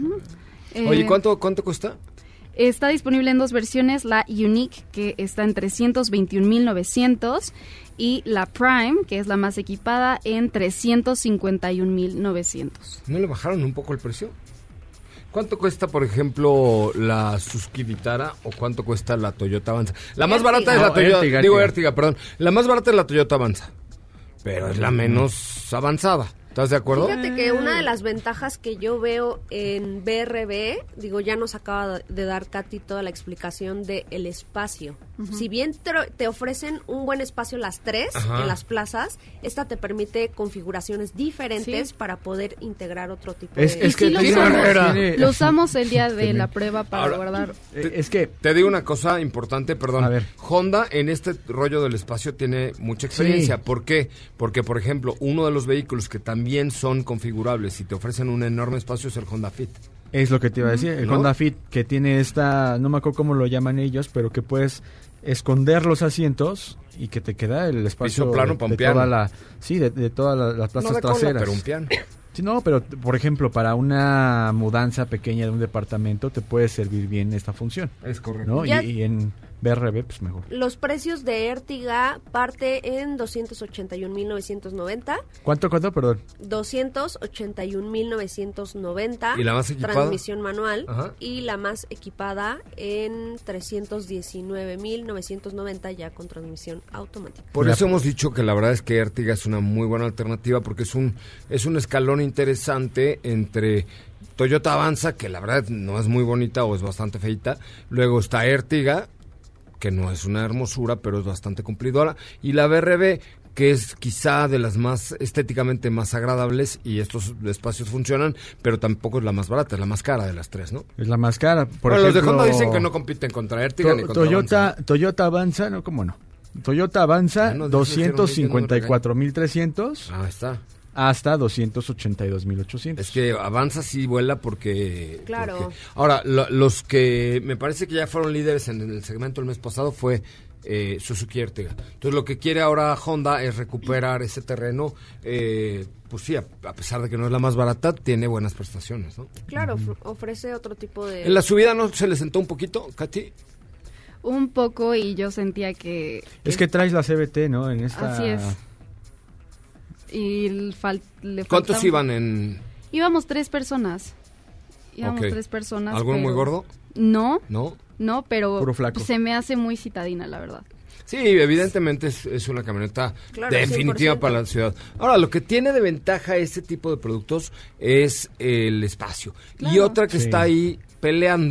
Speaker 5: Eh,
Speaker 2: Oye, ¿cuánto, cuánto cuesta?
Speaker 5: Está disponible en dos versiones, la Unique, que está en trescientos veintiún mil novecientos, y la Prime, que es la más equipada, en trescientos cincuenta y un mil novecientos.
Speaker 2: ¿No le bajaron un poco el precio? ¿Cuánto cuesta, por ejemplo, la Suzuki Vitara o cuánto cuesta la Toyota Avanza? La más
Speaker 4: Ertiga.
Speaker 2: barata es la
Speaker 6: No,
Speaker 2: Toyota,
Speaker 6: Ertiga,
Speaker 2: digo
Speaker 6: Ertiga.
Speaker 2: Ertiga, perdón. La más barata es la Toyota Avanza, pero es la menos avanzada. ¿Estás de acuerdo?
Speaker 4: Fíjate que una de las ventajas que yo veo en B R B, digo, ya nos acaba de dar Katy toda la explicación de el espacio. Si bien te, te ofrecen un buen espacio las tres
Speaker 2: Ajá.
Speaker 4: en las plazas, esta te permite configuraciones diferentes
Speaker 5: Sí.
Speaker 4: para poder integrar otro tipo
Speaker 6: Es,
Speaker 4: de...
Speaker 6: es que
Speaker 5: sí lo
Speaker 6: tiene-
Speaker 5: usamos.
Speaker 6: tiene-
Speaker 5: Lo usamos el día de
Speaker 6: Tiene-
Speaker 5: la prueba para
Speaker 2: Ahora,
Speaker 5: guardar.
Speaker 6: eh, es que
Speaker 2: Te digo una cosa importante, perdón.
Speaker 6: A ver.
Speaker 2: Honda en este rollo del espacio tiene mucha experiencia.
Speaker 6: Sí.
Speaker 2: ¿Por qué? Porque, por ejemplo, uno de los vehículos que también son configurables y te ofrecen un enorme espacio es el Honda Fit.
Speaker 6: es lo que te iba a decir. El
Speaker 2: ¿No?
Speaker 6: Honda Fit que tiene esta, no me acuerdo cómo lo llaman ellos, pero que puedes esconder los asientos y que te queda el espacio
Speaker 2: Piso plano
Speaker 6: de,
Speaker 2: pa' un
Speaker 6: de
Speaker 2: piano.
Speaker 6: toda la, sí, de, de todas la- las plazas
Speaker 2: no de cola,
Speaker 6: traseras.
Speaker 2: pero un piano.
Speaker 6: Sí, no, pero por ejemplo, para una mudanza pequeña de un departamento te puede servir bien esta función,
Speaker 2: Es correcto.
Speaker 6: ¿no? Y,
Speaker 4: Ya-
Speaker 6: y en B R B, pues mejor.
Speaker 4: Los precios de Ertiga parte en doscientos ochenta y un mil novecientos noventa,
Speaker 6: ¿Cuánto, cuánto? Perdón.
Speaker 4: doscientos ochenta y un mil novecientos noventa.
Speaker 2: ¿Y la más equipada?
Speaker 4: Transmisión manual.
Speaker 2: Ajá.
Speaker 4: Y la más equipada en trescientos diecinueve mil novecientos noventa ya con transmisión automática.
Speaker 2: Por
Speaker 6: La-
Speaker 2: eso hemos dicho que la verdad es que Ertiga es una muy buena alternativa porque es un es un escalón interesante entre Toyota Avanza, que la verdad no es muy bonita o es bastante feita, luego está Ertiga, que no es una hermosura, pero es bastante cumplidora, y la B R B, que es quizá de las más estéticamente más agradables, y estos espacios funcionan, pero tampoco es la más barata, es la más cara de las tres, ¿no?
Speaker 6: Es la más cara. Por
Speaker 2: Bueno, los de
Speaker 6: ejemplo,
Speaker 2: Honda dicen que no compiten contra Ertiga
Speaker 6: To-
Speaker 2: ni contra
Speaker 6: Toyota,
Speaker 2: Avanza.
Speaker 6: Toyota Avanza, no, ¿cómo no? Toyota Avanza,
Speaker 2: Bueno, de esos
Speaker 6: doscientos
Speaker 2: hicieron
Speaker 6: cincuenta y
Speaker 2: bien,
Speaker 6: cuatro mil trescientos
Speaker 2: Ah, está.
Speaker 6: hasta doscientos ochenta y dos mil ochocientos.
Speaker 2: Es que Avanza sí vuela porque...
Speaker 4: Claro.
Speaker 2: porque- Ahora, lo- los que me parece que ya fueron líderes en el segmento el mes pasado fue eh, Suzuki Ertiga. Entonces lo que quiere ahora Honda es recuperar ese terreno. Eh, pues sí, a, a pesar de que no es la más barata, tiene buenas prestaciones, ¿no?
Speaker 4: Claro, ofre- ofrece otro tipo de...
Speaker 2: ¿En la subida no se le sentó un poquito, Katy?
Speaker 5: Un poco y yo sentía que...
Speaker 6: Es que traes la C B T, ¿no? En esta...
Speaker 5: Así es. Y el fal- le
Speaker 2: ¿Cuántos
Speaker 5: faltaba-
Speaker 2: iban en...?
Speaker 5: Íbamos tres personas. Íbamos
Speaker 2: Ok.
Speaker 5: tres personas.
Speaker 2: ¿Alguno muy
Speaker 5: pero-
Speaker 2: gordo?
Speaker 5: No,
Speaker 2: ¿No?
Speaker 5: no, pero
Speaker 6: Puro flaco.
Speaker 5: se me hace muy citadina, la verdad.
Speaker 2: Sí, evidentemente es, es una camioneta
Speaker 4: Claro,
Speaker 2: definitiva
Speaker 4: cien por ciento.
Speaker 2: para la ciudad. Ahora, lo que tiene de ventaja este tipo de productos es el espacio. Y
Speaker 5: Claro.
Speaker 2: otra que
Speaker 6: Sí.
Speaker 2: está ahí peleando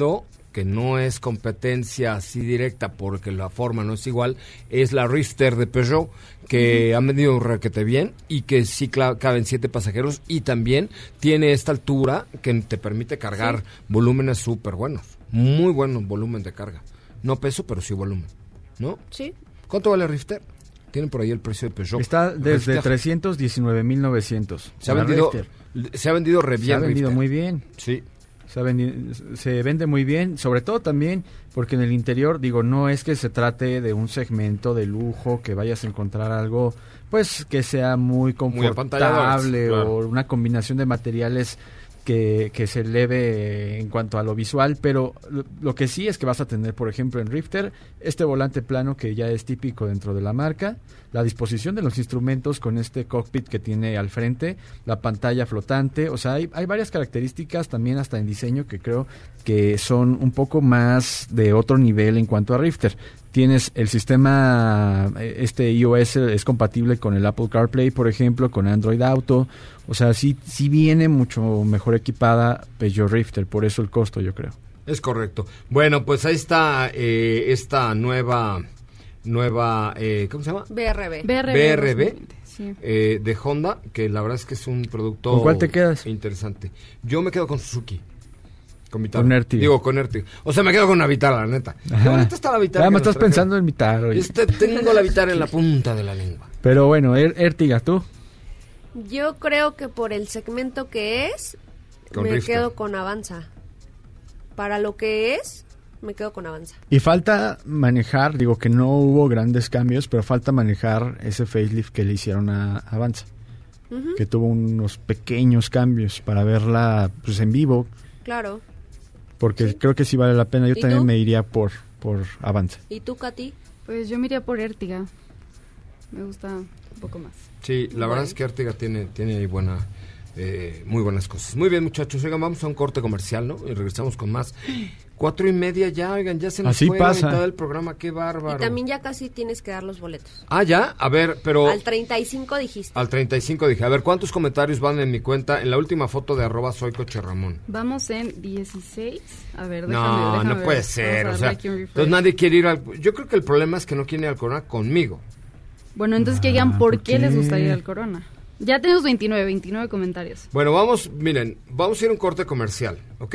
Speaker 2: que no es competencia así directa porque la forma no es igual, es la Rifter de Peugeot, que uh-huh. han vendido un raquete bien y que sí cla- caben siete pasajeros y también tiene esta altura que te permite cargar sí. volúmenes súper buenos, muy buenos volumen de carga. No peso, pero sí volumen, ¿no?
Speaker 4: Sí.
Speaker 2: ¿Cuánto vale Rifter? Tienen por ahí el precio de Peugeot.
Speaker 6: Está desde Rifter. trescientos diecinueve mil novecientos.
Speaker 2: Se ha vendido, se ha vendido re bien.
Speaker 6: Se ha vendido
Speaker 2: Rifter.
Speaker 6: muy bien.
Speaker 2: Sí.
Speaker 6: Se, ha vendido, se vende muy bien, sobre todo también porque en el interior, digo, no es que se trate de un segmento de lujo, que vayas a encontrar algo, pues, que sea muy confortable, muy o una combinación de materiales que, que se eleve en cuanto a lo visual, pero lo, lo que sí es que vas a tener, por ejemplo, en Rifter, este volante plano que ya es típico dentro de la marca, la disposición de los instrumentos con este cockpit que tiene al frente, la pantalla flotante, o sea, hay, hay varias características también hasta en diseño que creo que son un poco más de otro nivel en cuanto a Rifter. Tienes el sistema, este iOS es compatible con el Apple CarPlay, por ejemplo, con Android Auto, o sea, sí, sí viene mucho mejor equipada Peugeot Rifter, por eso el costo, yo creo.
Speaker 2: Es correcto. Bueno, pues ahí está eh, esta nueva, nueva eh, ¿cómo se llama?
Speaker 4: B R B.
Speaker 5: B R B,
Speaker 2: B R B
Speaker 5: sí.
Speaker 2: eh, de Honda, que la verdad es que es un producto...
Speaker 6: ¿Con cuál te quedas?
Speaker 2: Interesante. Yo me quedo con Suzuki. Con Vitara.
Speaker 6: Con Ertiga.
Speaker 2: Digo, con Ertiga. O sea, me quedo con la Vitara, la neta.
Speaker 6: Ajá.
Speaker 2: Qué bonita está la Vitara.
Speaker 6: Ya me estás pensando en Vitara. Oye.
Speaker 2: Este, tengo la Vitara en la punta de la lengua.
Speaker 6: Pero bueno, er, Ertiga, ¿tú?
Speaker 4: Yo creo que por el segmento que es,
Speaker 2: Con
Speaker 4: me
Speaker 2: Rifter.
Speaker 4: quedo con Avanza. Para lo que es, me quedo con Avanza.
Speaker 6: Y falta manejar, digo que no hubo grandes cambios, pero falta manejar ese facelift que le hicieron a Avanza. Uh-huh. Que tuvo unos pequeños cambios para verla pues en vivo.
Speaker 4: Claro.
Speaker 6: Porque
Speaker 4: sí.
Speaker 6: creo que sí vale la pena. Yo también
Speaker 4: tú?
Speaker 6: me iría por, por Avanza.
Speaker 4: ¿Y tú, Katy?
Speaker 5: Pues yo me iría por Ertiga. Me gusta un poco más.
Speaker 2: Sí, la bueno. verdad es que Ertiga tiene, tiene ahí buena, eh, muy buenas cosas. Muy bien, muchachos. Oigan, vamos a un corte comercial, ¿no? Y regresamos con más. Cuatro y media ya, oigan, ya se nos
Speaker 6: Así
Speaker 2: fue
Speaker 6: pasa.
Speaker 2: la mitad del programa. Qué bárbaro.
Speaker 4: Y también ya casi tienes que dar los boletos.
Speaker 2: Ah, ¿ya? A ver, pero...
Speaker 4: Al treinta y cinco dijiste.
Speaker 2: Al treinta y cinco dije. A ver, ¿cuántos comentarios van en mi cuenta? En la última foto de arroba soy Coche Ramón.
Speaker 5: Vamos en dieciséis. A ver, déjame,
Speaker 2: No,
Speaker 5: déjame
Speaker 2: no
Speaker 5: ver.
Speaker 2: puede ser. O sea, entonces
Speaker 5: refresh.
Speaker 2: nadie quiere ir al... Yo creo que el problema es que no quieren ir al Corona conmigo.
Speaker 5: Bueno, entonces
Speaker 6: Ah,
Speaker 5: que digan por
Speaker 6: ¿por
Speaker 5: qué
Speaker 6: qué?
Speaker 5: les gustaría ir al Corona. Ya tenemos veintinueve, veintinueve comentarios.
Speaker 2: Bueno, vamos, miren, vamos a ir a un corte comercial, ¿ok?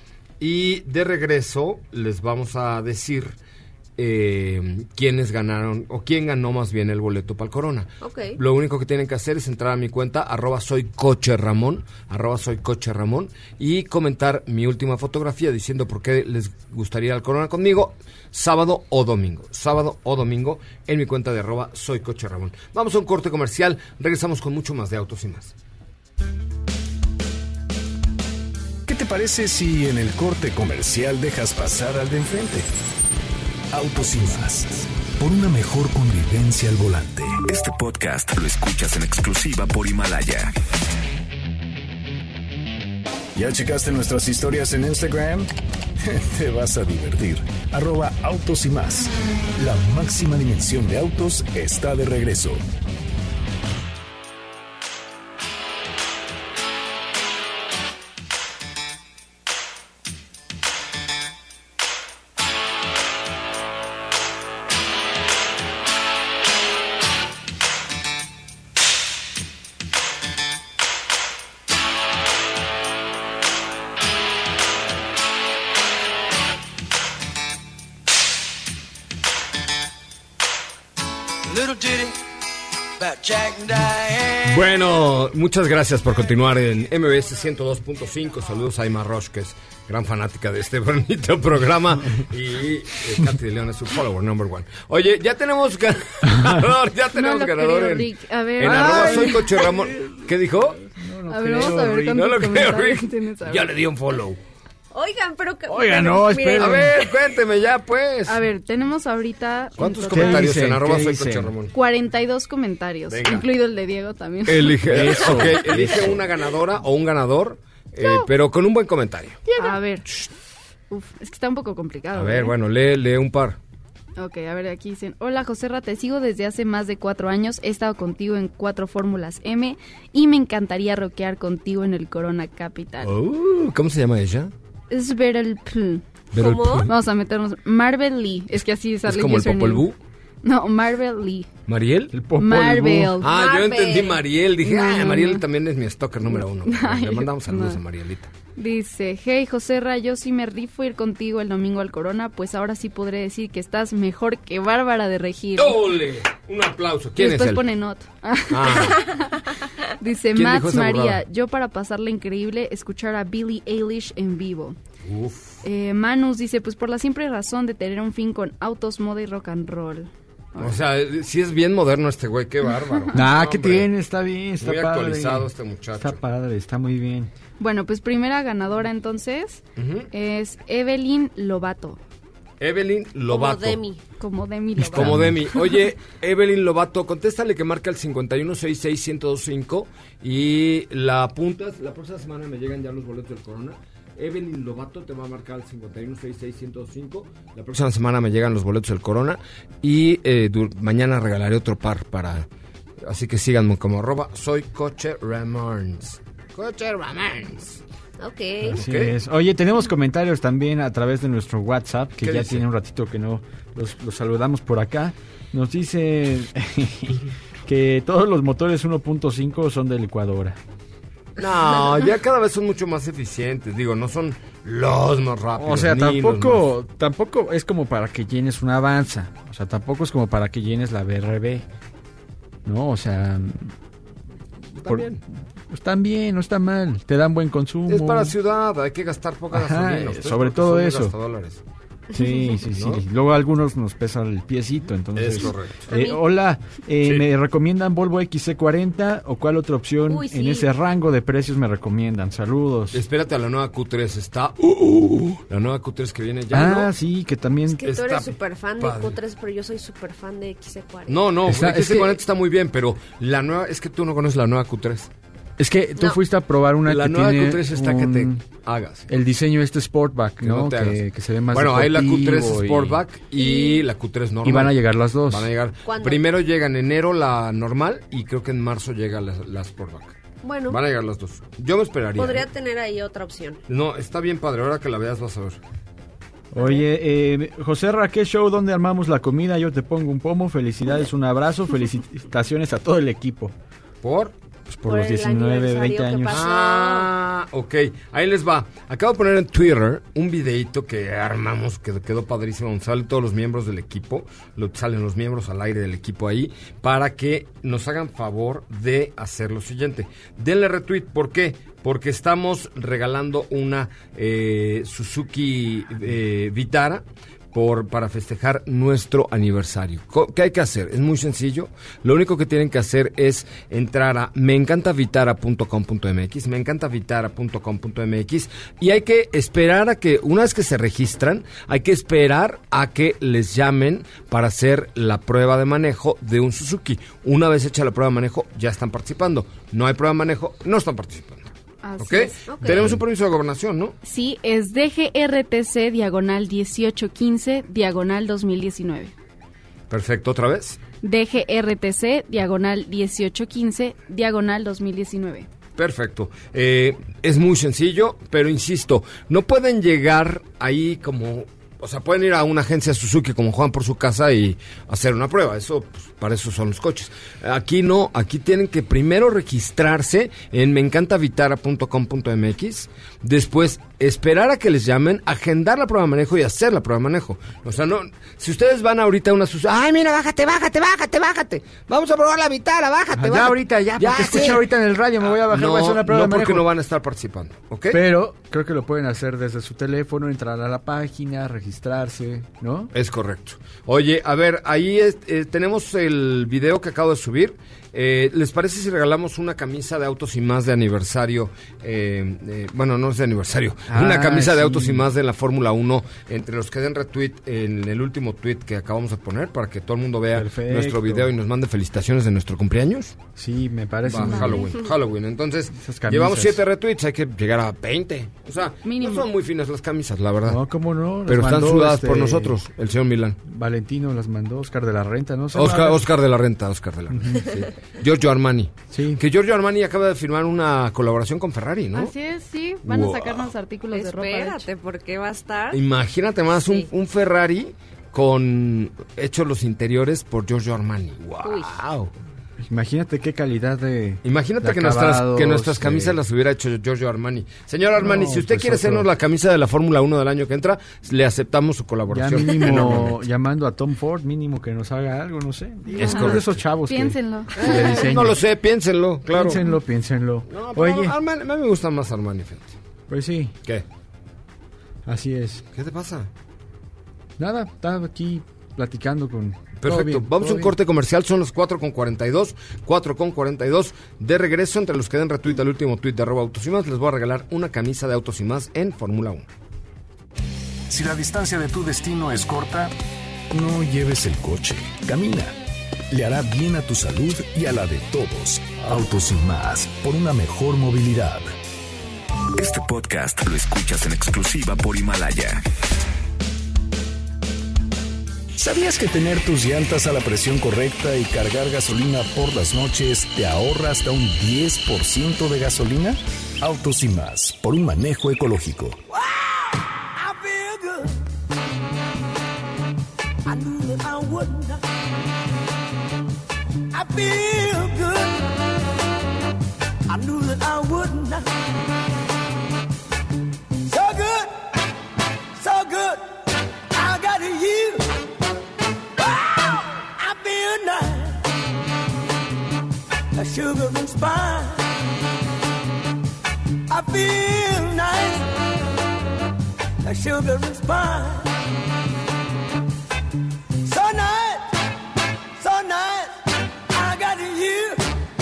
Speaker 2: Y de regreso les vamos a decir eh, quiénes ganaron, o quién ganó más bien el boleto para el Corona.
Speaker 4: Okay.
Speaker 2: Lo único que tienen que hacer es entrar a mi cuenta, arroba soy Coche Ramón, arroba soy Coche Ramón, y comentar mi última fotografía diciendo por qué les gustaría ir al Corona conmigo, sábado o domingo, sábado o domingo, en mi cuenta de arroba soy Coche Ramón. Vamos a un corte comercial, regresamos con mucho más de Autos y Más.
Speaker 1: ¿Qué te parece si en el corte comercial dejas pasar al de enfrente? Autos y Más, por una mejor convivencia al volante. Este podcast lo escuchas en exclusiva por Himalaya. ¿Ya checaste nuestras historias en Instagram? Te vas a divertir. Arroba Autos y Más. La máxima dimensión de autos está de regreso.
Speaker 2: Bueno, muchas gracias por continuar en M B S ciento dos punto cinco. Saludos a Aima Roche, que es gran fanática de este bonito programa. Y eh, Katy de León es su follower number one. Oye, ya tenemos ganador, ya tenemos
Speaker 5: no lo
Speaker 2: ganador
Speaker 5: creo,
Speaker 2: en,
Speaker 5: Rick. A ver.
Speaker 2: en
Speaker 5: Ay.
Speaker 2: arroba soy Coche Ramón. ¿Qué dijo?
Speaker 6: No, no
Speaker 5: a ver,
Speaker 6: creo,
Speaker 5: vamos a ver
Speaker 6: Rick.
Speaker 5: cuántos
Speaker 2: No lo creo,
Speaker 5: comentarios
Speaker 2: Rick.
Speaker 5: tienes. A ver.
Speaker 2: Ya le di un follow.
Speaker 4: Oigan, pero... Que,
Speaker 6: Oigan,
Speaker 4: pero,
Speaker 6: no,
Speaker 4: miren,
Speaker 6: esperen.
Speaker 2: A ver, cuénteme ya, pues.
Speaker 5: A ver, tenemos ahorita
Speaker 2: ¿Cuántos
Speaker 5: en total
Speaker 2: comentarios
Speaker 6: ¿Qué
Speaker 2: en
Speaker 6: dicen?
Speaker 2: arroba
Speaker 6: ¿Qué
Speaker 2: soy
Speaker 6: dicen?
Speaker 2: Coche Ramón?
Speaker 5: cuarenta y dos comentarios,
Speaker 2: Venga.
Speaker 5: incluido el de Diego también.
Speaker 2: Elige,
Speaker 6: Eso.
Speaker 2: ok, elige una ganadora o un ganador, eh, pero con un buen comentario.
Speaker 5: A ver. Uf, es que está un poco complicado.
Speaker 2: A ver,
Speaker 5: ¿eh?
Speaker 2: bueno, lee, lee un par.
Speaker 5: Ok, a ver, aquí dicen, hola Joserra, te sigo desde hace más de cuatro años, he estado contigo en cuatro Fórmulas M y me encantaría rockear contigo en el Corona Capital.
Speaker 2: Oh, ¿cómo se llama ella?
Speaker 5: Sverelpl.
Speaker 4: ¿Cómo?
Speaker 5: Vamos a meternos. Marvel Lee. Es que así sale
Speaker 2: ¿Es como el Popol Vuh?
Speaker 5: No, Marvel Lee.
Speaker 2: ¿Mariel?
Speaker 6: El Popol
Speaker 5: Marvel.
Speaker 6: Vuh.
Speaker 2: Ah,
Speaker 4: Marvel.
Speaker 2: yo entendí Mariel. Dije,
Speaker 5: No,
Speaker 2: ah,
Speaker 5: no,
Speaker 2: Mariel
Speaker 5: no.
Speaker 2: también es mi stalker número uno.
Speaker 5: Ay,
Speaker 2: Le mandamos saludos
Speaker 5: no.
Speaker 2: a Marielita.
Speaker 5: Dice, hey Joserra, yo sí me rifo ir contigo el domingo al Corona, pues ahora sí podré decir que estás mejor que Bárbara de Regil.
Speaker 2: ¡Ole! Un aplauso. ¿Quién
Speaker 5: Después
Speaker 2: es él?
Speaker 5: pone not.
Speaker 2: Ah,
Speaker 5: Dice
Speaker 2: ¿Quién dijo
Speaker 5: Max
Speaker 2: esa
Speaker 5: María,
Speaker 2: burrada?
Speaker 5: yo para pasarla increíble, escuchar a Billie Eilish en vivo.
Speaker 2: uf.
Speaker 5: Eh, Manus dice, pues por la simple razón de tener un fin con autos, moda y rock and roll.
Speaker 2: O sea, sí es bien moderno este güey, qué bárbaro.
Speaker 6: Nah,
Speaker 2: No,
Speaker 6: ¿qué
Speaker 2: hombre.
Speaker 6: tiene? Está bien, está
Speaker 2: Muy
Speaker 6: padre.
Speaker 2: actualizado este muchacho.
Speaker 6: Está padre, está muy bien.
Speaker 5: Bueno, pues primera ganadora entonces
Speaker 2: Ujú.
Speaker 5: es Evelyn Lobato,
Speaker 2: Evelyn Lobato.
Speaker 4: Como Demi.
Speaker 5: como Demi Lovato.
Speaker 2: Como Demi. Oye, Evelyn Lobato, contéstale que marca el cincuenta y uno sesenta y seis, ciento veinticinco y la apuntas. La próxima semana me llegan ya los boletos del Corona. Evelyn Lobato te va a marcar el cincuenta y uno sesenta y seis, ciento veinticinco. La próxima semana me llegan los boletos del Corona y eh, du- mañana regalaré otro par para... Así que síganme como arroba soy Coche Ramons. Coche Ramons.
Speaker 4: Ok.
Speaker 6: Así
Speaker 2: Ok.
Speaker 6: es. Oye, tenemos comentarios también a través de nuestro WhatsApp, que
Speaker 2: ¿Qué
Speaker 6: ya
Speaker 2: dice?
Speaker 6: tiene un ratito que no los, los saludamos por acá. Nos dice que todos los motores uno punto cinco son de licuadora.
Speaker 2: No, ya cada vez son mucho más eficientes. Digo, no son los más rápidos.
Speaker 6: O sea,
Speaker 2: ni los
Speaker 6: tampoco tampoco es como para que llenes una Avanza. O sea, tampoco es como para que llenes la B R B. No, o sea...
Speaker 2: más-
Speaker 6: por-
Speaker 2: También.
Speaker 6: Están bien, no está mal. Te dan buen consumo.
Speaker 2: Es para ciudad, hay que gastar poca
Speaker 6: Ajá,
Speaker 2: gasolina. Ustedes
Speaker 6: sobre
Speaker 2: porque
Speaker 6: todo
Speaker 2: son de
Speaker 6: eso.
Speaker 2: gastadólares.
Speaker 6: Sí, sí, sí.
Speaker 2: ¿No?
Speaker 6: Luego a algunos nos pesa el piecito, entonces...
Speaker 2: Es correcto.
Speaker 4: A
Speaker 6: Eh,
Speaker 4: mí.
Speaker 6: hola, eh,
Speaker 2: Sí.
Speaker 6: ¿me recomiendan Volvo X C cuarenta o cuál otra opción
Speaker 4: Uy, sí.
Speaker 6: en ese rango de precios me recomiendan? Saludos.
Speaker 2: Espérate a la nueva Q tres, está... uh, uh, la nueva Q tres que viene ya,
Speaker 6: ah,
Speaker 2: ¿no?
Speaker 6: sí, que también...
Speaker 4: Es que tú
Speaker 2: Está
Speaker 4: eres súper fan de
Speaker 2: padre.
Speaker 4: Q tres, pero yo soy súper fan de X C cuarenta.
Speaker 2: No, no,
Speaker 6: Está-
Speaker 2: el
Speaker 6: es que-
Speaker 2: X C cuarenta está muy bien, pero la nueva... Es que tú no conoces la nueva Q tres.
Speaker 6: Es que tú
Speaker 4: No.
Speaker 6: fuiste a probar una
Speaker 2: La
Speaker 6: que
Speaker 2: nueva
Speaker 6: tiene
Speaker 2: Q tres está que te
Speaker 6: un-
Speaker 2: hagas.
Speaker 6: el diseño este Sportback,
Speaker 2: Que
Speaker 6: ¿no?
Speaker 2: no te
Speaker 6: que,
Speaker 2: hagas.
Speaker 6: que se ve más
Speaker 2: Bueno, hay la Q tres
Speaker 6: deportivo y-
Speaker 2: Sportback y la Q tres normal.
Speaker 6: Y van a llegar las dos.
Speaker 2: Van a llegar.
Speaker 4: ¿Cuándo?
Speaker 2: Primero llega en enero la normal y creo que en marzo llega la, la Sportback.
Speaker 4: Bueno,
Speaker 2: Van a llegar las dos. Yo me esperaría.
Speaker 4: podría
Speaker 2: ¿eh?
Speaker 4: tener ahí otra opción.
Speaker 2: No, está bien padre. Ahora que la veas vas a ver.
Speaker 6: Oye, eh, José Ra, ¿qué show donde armamos la comida? Yo te pongo un pomo. Felicidades, un abrazo. Felicitaciones a todo el equipo.
Speaker 2: ¿Por?
Speaker 6: Pues por,
Speaker 4: Por
Speaker 6: los
Speaker 4: el
Speaker 6: diecinueve,
Speaker 4: aniversario
Speaker 6: veinte
Speaker 4: que
Speaker 6: años.
Speaker 4: pasó.
Speaker 2: Ah, ok. Ahí les va. Acabo de poner en Twitter un videito que armamos, que quedó padrísimo. Donde salen todos los miembros del equipo. Lo, salen los miembros al aire del equipo ahí. Para que nos hagan favor de hacer lo siguiente. Denle retweet. ¿Por qué? Porque estamos regalando una eh, Suzuki eh, Vitara. Por, para festejar nuestro aniversario. Co- ¿Qué hay que hacer? Es muy sencillo. Lo único que tienen que hacer es entrar a meencantavitara punto com punto m x, meencantavitara punto com punto m x, y hay que esperar a que, una vez que se registran, hay que esperar a que les llamen para hacer la prueba de manejo de un Suzuki. Una vez hecha la prueba de manejo, ya están participando. No hay prueba de manejo, no están participando.
Speaker 5: Así
Speaker 2: ¿Ok?
Speaker 5: es.
Speaker 4: Ok.
Speaker 2: Tenemos un permiso de gobernación, ¿no?
Speaker 5: Sí, es D G R T C diagonal dieciocho quince diagonal dos mil diecinueve.
Speaker 2: Perfecto, otra vez.
Speaker 5: D G R T C diagonal dieciocho quince diagonal dos mil diecinueve.
Speaker 2: Perfecto. Eh, es muy sencillo, pero insisto, no pueden llegar ahí como... O sea, pueden ir a una agencia Suzuki como Juan por su casa y hacer una prueba. Eso, pues, para eso son los coches. Aquí no, aquí tienen que primero registrarse en meencantavitara punto com punto m x, después esperar a que les llamen, agendar la prueba de manejo y hacer la prueba de manejo. O sea, no, si ustedes van ahorita a una Suzuki, ay, mira, bájate, bájate, bájate, bájate. Vamos a probar la Vitara, bájate,
Speaker 6: Ah, ya
Speaker 2: bájate.
Speaker 6: ahorita, ya, porque escuché
Speaker 2: sí.
Speaker 6: ahorita en el radio, me voy a bajar,
Speaker 2: no,
Speaker 6: voy a hacer una prueba
Speaker 2: no
Speaker 6: de
Speaker 2: porque
Speaker 6: manejo.
Speaker 2: no van a estar participando, ¿ok?
Speaker 6: Pero creo que lo pueden hacer desde su teléfono, entrar a la página, registrarse, ¿no?
Speaker 2: Es correcto. Oye, a ver, ahí es- eh, tenemos el video que acabo de subir. Eh, ¿Les parece si regalamos una camisa de Autos y Más de aniversario? Eh, eh, bueno, no es de aniversario.
Speaker 6: Ah,
Speaker 2: una camisa de
Speaker 6: sí.
Speaker 2: Autos y Más de la Fórmula uno. Entre los que den retweet en el último tweet que acabamos de poner para que todo el mundo vea
Speaker 6: Perfecto.
Speaker 2: nuestro video y nos mande felicitaciones de nuestro cumpleaños.
Speaker 6: Sí, me parece.
Speaker 2: Va,
Speaker 6: muy-
Speaker 2: Halloween, Halloween. Entonces,
Speaker 6: Esas camisas.
Speaker 2: llevamos siete retweets, hay que llegar a veinte. O sea,
Speaker 5: Mínimo.
Speaker 2: no son muy finas las camisas, la verdad.
Speaker 6: No, cómo no. las
Speaker 2: pero están
Speaker 6: mandó,
Speaker 2: sudadas
Speaker 6: este,
Speaker 2: por nosotros, el señor Milán.
Speaker 6: Valentino las mandó, Oscar de la Renta, ¿no? Se
Speaker 2: Oscar,
Speaker 6: llama-
Speaker 2: Oscar de la Renta, Oscar de la Renta. Sí. Giorgio Armani.
Speaker 6: Sí.
Speaker 2: Que Giorgio Armani acaba de firmar una colaboración con Ferrari, ¿no?
Speaker 5: Así es, sí. Van
Speaker 2: Wow.
Speaker 5: a sacarnos artículos de ropa. de hecho.
Speaker 4: Espérate, porque va a estar.
Speaker 2: Imagínate más
Speaker 4: Sí.
Speaker 2: un, un Ferrari con hechos los interiores por Giorgio Armani.
Speaker 4: Uy.
Speaker 2: Wow.
Speaker 6: Imagínate qué calidad de
Speaker 2: Imagínate
Speaker 6: de
Speaker 2: que nuestras,
Speaker 6: acabados,
Speaker 2: que nuestras
Speaker 6: de-
Speaker 2: camisas las hubiera hecho Giorgio Armani. Señor Armani,
Speaker 6: No,
Speaker 2: si usted
Speaker 6: pues
Speaker 2: quiere
Speaker 6: otro.
Speaker 2: hacernos la camisa de la Fórmula uno del año que entra, le aceptamos su
Speaker 6: Ya
Speaker 2: colaboración.
Speaker 6: mínimo
Speaker 2: Enormemente.
Speaker 6: llamando a Tom Ford, mínimo que nos haga algo, no sé.
Speaker 2: Es
Speaker 6: Uno
Speaker 2: correcto.
Speaker 6: de esos chavos que-
Speaker 5: Piénsenlo.
Speaker 6: que de diseño.
Speaker 2: No lo sé, piénsenlo, claro.
Speaker 6: Piénsenlo, piénsenlo.
Speaker 2: No, pero
Speaker 6: Oye,
Speaker 2: Armani- a mí me gusta más Armani, fíjate.
Speaker 6: pues sí,
Speaker 2: ¿Qué?
Speaker 6: así es.
Speaker 2: ¿Qué te pasa?
Speaker 6: Nada, estaba aquí platicando con... todo
Speaker 2: Perfecto,
Speaker 6: bien,
Speaker 2: vamos a
Speaker 6: todo
Speaker 2: un
Speaker 6: bien.
Speaker 2: corte comercial, son las cuatro con cuarenta y dos, cuatro con cuarenta y dos, de regreso, entre los que den retweet al último tweet de arroba Autos y Más, les voy a regalar una camisa de Autos y Más en Fórmula uno.
Speaker 1: Si la distancia de tu destino es corta, no lleves el coche, camina. Le hará bien a tu salud y a la de todos. Autos y Más, por una mejor movilidad. Este podcast lo escuchas en exclusiva por Himalaya. ¿Sabías que tener tus llantas a la presión correcta y cargar gasolina por las noches te ahorra hasta un diez por ciento de gasolina? Autos y Más, por un manejo ecológico.
Speaker 7: I feel good. I knew that I would not. I feel good. I knew that I would not. So good, so good. I got you. Wow, I feel nice. A sugar and spice. I feel nice. A sugar and spice. So nice, so nice, I got you.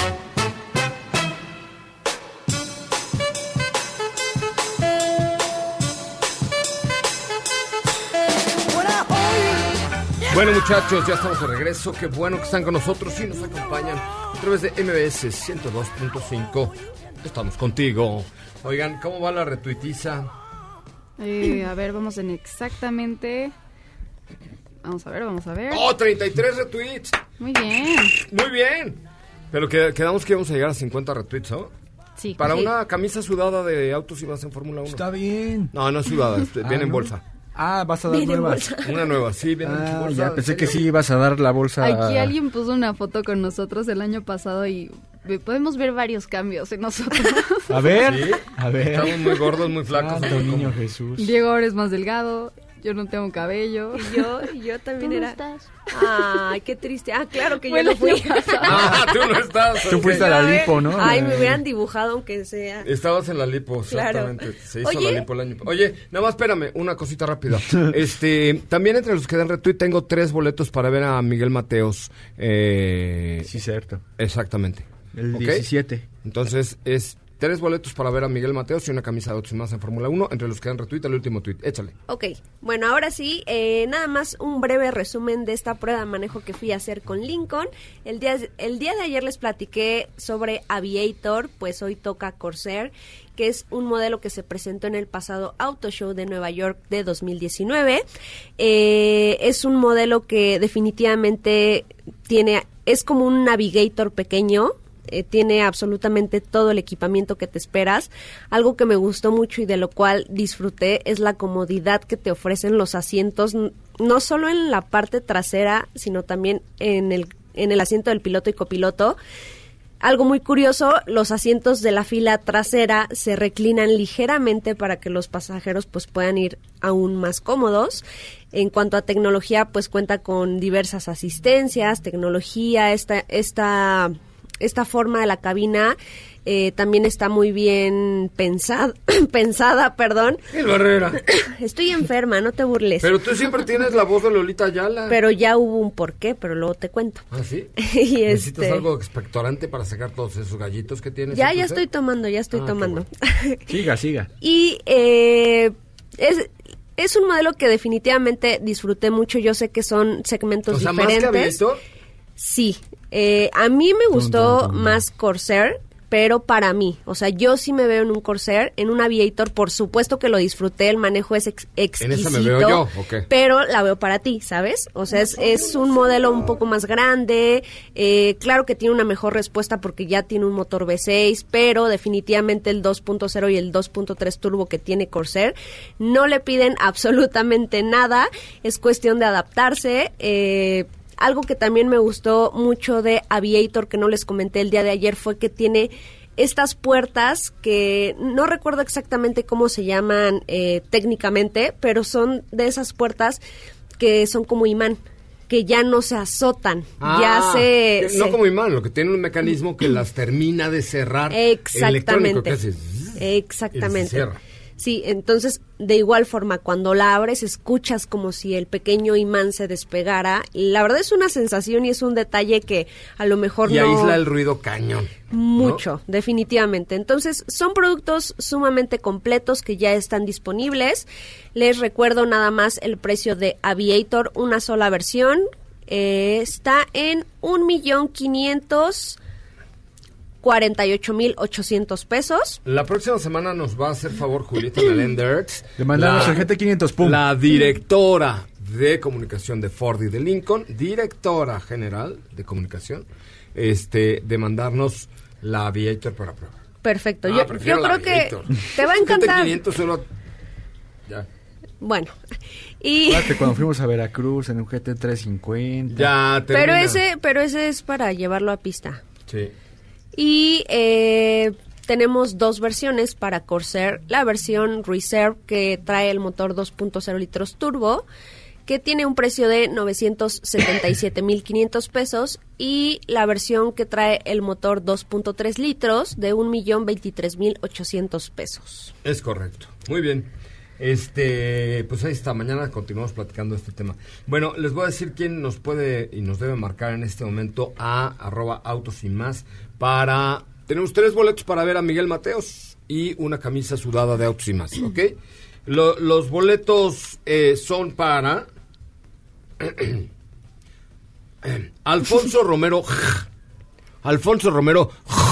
Speaker 7: When I hold you.
Speaker 2: Bueno, muchachos, ya estamos de regreso. Qué bueno que están con nosotros y nos acompañan a través de M B S ciento dos punto cinco. Estamos contigo. Oigan, ¿cómo va la retuitiza?
Speaker 5: Eh, a ver, vamos en exactamente... Vamos a ver, vamos a ver.
Speaker 2: ¡Oh, treinta y tres retweets!
Speaker 5: Muy bien.
Speaker 2: ¡Muy bien! Pero que, quedamos que íbamos a llegar a cincuenta retweets, ¿no?
Speaker 5: Sí.
Speaker 2: Para
Speaker 4: Sí.
Speaker 2: una camisa sudada de Autos y Más en Fórmula uno.
Speaker 6: Está bien.
Speaker 2: No, no es sudada, este,
Speaker 6: Ah,
Speaker 2: viene en
Speaker 6: ¿no?
Speaker 2: bolsa.
Speaker 6: Ah, vas a dar
Speaker 4: Viene en
Speaker 6: nuevas.
Speaker 4: bolsa.
Speaker 2: Una nueva, sí, viene en
Speaker 6: Ah,
Speaker 2: bolsa.
Speaker 6: ya
Speaker 2: ¿en
Speaker 6: pensé que
Speaker 2: serio?
Speaker 6: sí ibas a dar la bolsa.
Speaker 5: Aquí alguien puso una foto con nosotros el año pasado y ve- podemos ver varios cambios en nosotros.
Speaker 6: A ver,
Speaker 2: ¿Sí?
Speaker 6: a ver.
Speaker 2: Estamos muy gordos, muy flacos.
Speaker 6: Santo
Speaker 2: muy
Speaker 6: niño
Speaker 2: como-
Speaker 6: Jesús.
Speaker 5: Diego ahora es más delgado, yo no tengo cabello.
Speaker 4: Y yo, y yo también
Speaker 5: ¿Tú no
Speaker 4: era.
Speaker 5: estás?
Speaker 4: Ay, qué triste. Ah, claro que yo
Speaker 5: Fue
Speaker 4: no
Speaker 5: el
Speaker 4: fui.
Speaker 5: año pasado.
Speaker 2: Ah, tú no estás.
Speaker 6: Tú
Speaker 2: ok.
Speaker 6: fuiste a la lipo, ¿no?
Speaker 4: Ay, me
Speaker 6: Eh,
Speaker 4: hubieran dibujado aunque sea.
Speaker 2: Estabas en la lipo,
Speaker 4: Claro.
Speaker 2: exactamente. Se hizo
Speaker 4: Oye.
Speaker 2: la lipo el año. Oye, nada más espérame, una cosita rápida. Este, también entre los que dan retweet tengo tres boletos para ver a Miguel Mateos. Eh,
Speaker 6: Sí, cierto.
Speaker 2: Exactamente.
Speaker 6: El
Speaker 2: ¿Ok?
Speaker 6: diecisiete.
Speaker 2: Entonces, es tres boletos para ver a Miguel Mateos y una camisa de Autos y Más en Fórmula uno, entre los que dan retweet el último tweet. Échale.
Speaker 4: Ok, bueno, ahora sí, eh, nada más un breve resumen de esta prueba de manejo que fui a hacer con Lincoln. El día, el día de ayer les platiqué sobre Aviator, pues hoy toca Corsair, que es un modelo que se presentó en el pasado Auto Show de Nueva York de dos mil diecinueve. Eh, es un modelo que definitivamente tiene, es como un Navigator pequeño. Eh, tiene absolutamente todo el equipamiento que te esperas. Algo que me gustó mucho y de lo cual disfruté es la comodidad que te ofrecen los asientos, n- no solo en la parte trasera, sino también en el, en el asiento del piloto y copiloto. Algo muy curioso, los asientos de la fila trasera se reclinan ligeramente para que los pasajeros pues puedan ir aún más cómodos. En cuanto a tecnología, pues cuenta con diversas asistencias, tecnología, esta esta esta forma de la cabina eh, también está muy bien pensada, pensada, perdón.
Speaker 2: El Barrera.
Speaker 4: Estoy enferma, no te burles.
Speaker 2: Pero tú siempre tienes la voz de Lolita Ayala.
Speaker 4: Pero ya hubo un porqué, pero luego te cuento.
Speaker 2: ¿Ah, sí?
Speaker 4: Y
Speaker 2: ¿Necesitas
Speaker 4: este-
Speaker 2: algo expectorante para sacar todos esos gallitos que tienes?
Speaker 4: Ya,
Speaker 2: en tu
Speaker 4: ya
Speaker 2: ser?
Speaker 4: estoy tomando, ya estoy
Speaker 2: Ah, qué
Speaker 4: tomando.
Speaker 6: Siga, siga.
Speaker 4: Y eh, es, es un modelo que definitivamente disfruté mucho. Yo sé que son segmentos
Speaker 2: O sea, más que
Speaker 4: diferentes.
Speaker 2: Aviator.
Speaker 4: Sí, eh, a mí me gustó
Speaker 6: Dun, dun, dun.
Speaker 4: más Corsair, pero para mí, o sea, yo sí me veo en un Corsair, en un Aviator, por supuesto que lo disfruté, el manejo es ex- exquisito.
Speaker 2: En esa me veo yo, ok.
Speaker 4: Pero la veo para ti, ¿sabes? O sea, es, es un modelo un poco más grande, eh, claro que tiene una mejor respuesta porque ya tiene un motor V seis, pero definitivamente el dos punto cero y el dos punto tres turbo que tiene Corsair no le piden absolutamente nada, es cuestión de adaptarse. eh, Algo que también me gustó mucho de Aviator, que no les comenté el día de ayer, fue que tiene estas puertas que no recuerdo exactamente cómo se llaman eh, técnicamente, pero son de esas puertas que son como imán, que ya no se azotan,
Speaker 2: Ah,
Speaker 4: ya se...
Speaker 2: que no
Speaker 4: se-
Speaker 2: como imán, lo que tiene un mecanismo que las termina de cerrar.
Speaker 4: Exactamente.
Speaker 2: Electrónico, que hace zzz,
Speaker 4: Exactamente.
Speaker 2: y se cierra.
Speaker 4: Sí, entonces, de igual forma, cuando la abres, escuchas como si el pequeño imán se despegara. La verdad es una sensación y es un detalle que a lo mejor
Speaker 2: Y
Speaker 4: no...
Speaker 2: aísla el ruido cañón. ¿no?
Speaker 4: Mucho, definitivamente. Entonces, son productos sumamente completos que ya están disponibles. Les recuerdo nada más el precio de Aviator, una sola versión. Eh, está en un millón quinientos cuarenta y ocho mil ochocientos pesos.
Speaker 2: La próxima semana nos va a hacer favor Julieta Meléndez
Speaker 6: Le mandamos el G T quinientos, pum.
Speaker 2: la directora de comunicación de Ford y de Lincoln, directora general de comunicación, este, de mandarnos la Aviator para prueba.
Speaker 4: Perfecto.
Speaker 2: Ah,
Speaker 4: yo
Speaker 2: prefiero
Speaker 4: yo
Speaker 2: la
Speaker 4: creo
Speaker 2: Aviator.
Speaker 4: que te va a
Speaker 2: G T
Speaker 4: encantar.
Speaker 2: quinientos solo... Ya.
Speaker 4: Bueno, y...
Speaker 6: Acuérdate cuando fuimos a Veracruz en un G T trescientos cincuenta.
Speaker 2: Ya,
Speaker 4: Pero
Speaker 2: termina.
Speaker 4: ese, pero ese es para llevarlo a pista.
Speaker 2: Sí.
Speaker 4: Y eh, tenemos dos versiones para Corsair. La versión Reserve, que trae el motor dos punto cero litros turbo, que tiene un precio de novecientos setenta y siete mil quinientos pesos. Y la versión que trae el motor dos punto tres litros de un millón veintitrés mil ochocientos pesos.
Speaker 2: Es correcto. Muy bien. Este, pues ahí está, mañana continuamos platicando este tema. Bueno, les voy a decir quién nos puede y nos debe marcar en este momento a arroba autos y más para... Tenemos tres boletos para ver a Miguel Mateos y una camisa sudada de Autos y Más, ¿ok? Lo- los boletos eh, son para... Alfonso Romero... Alfonso Romero...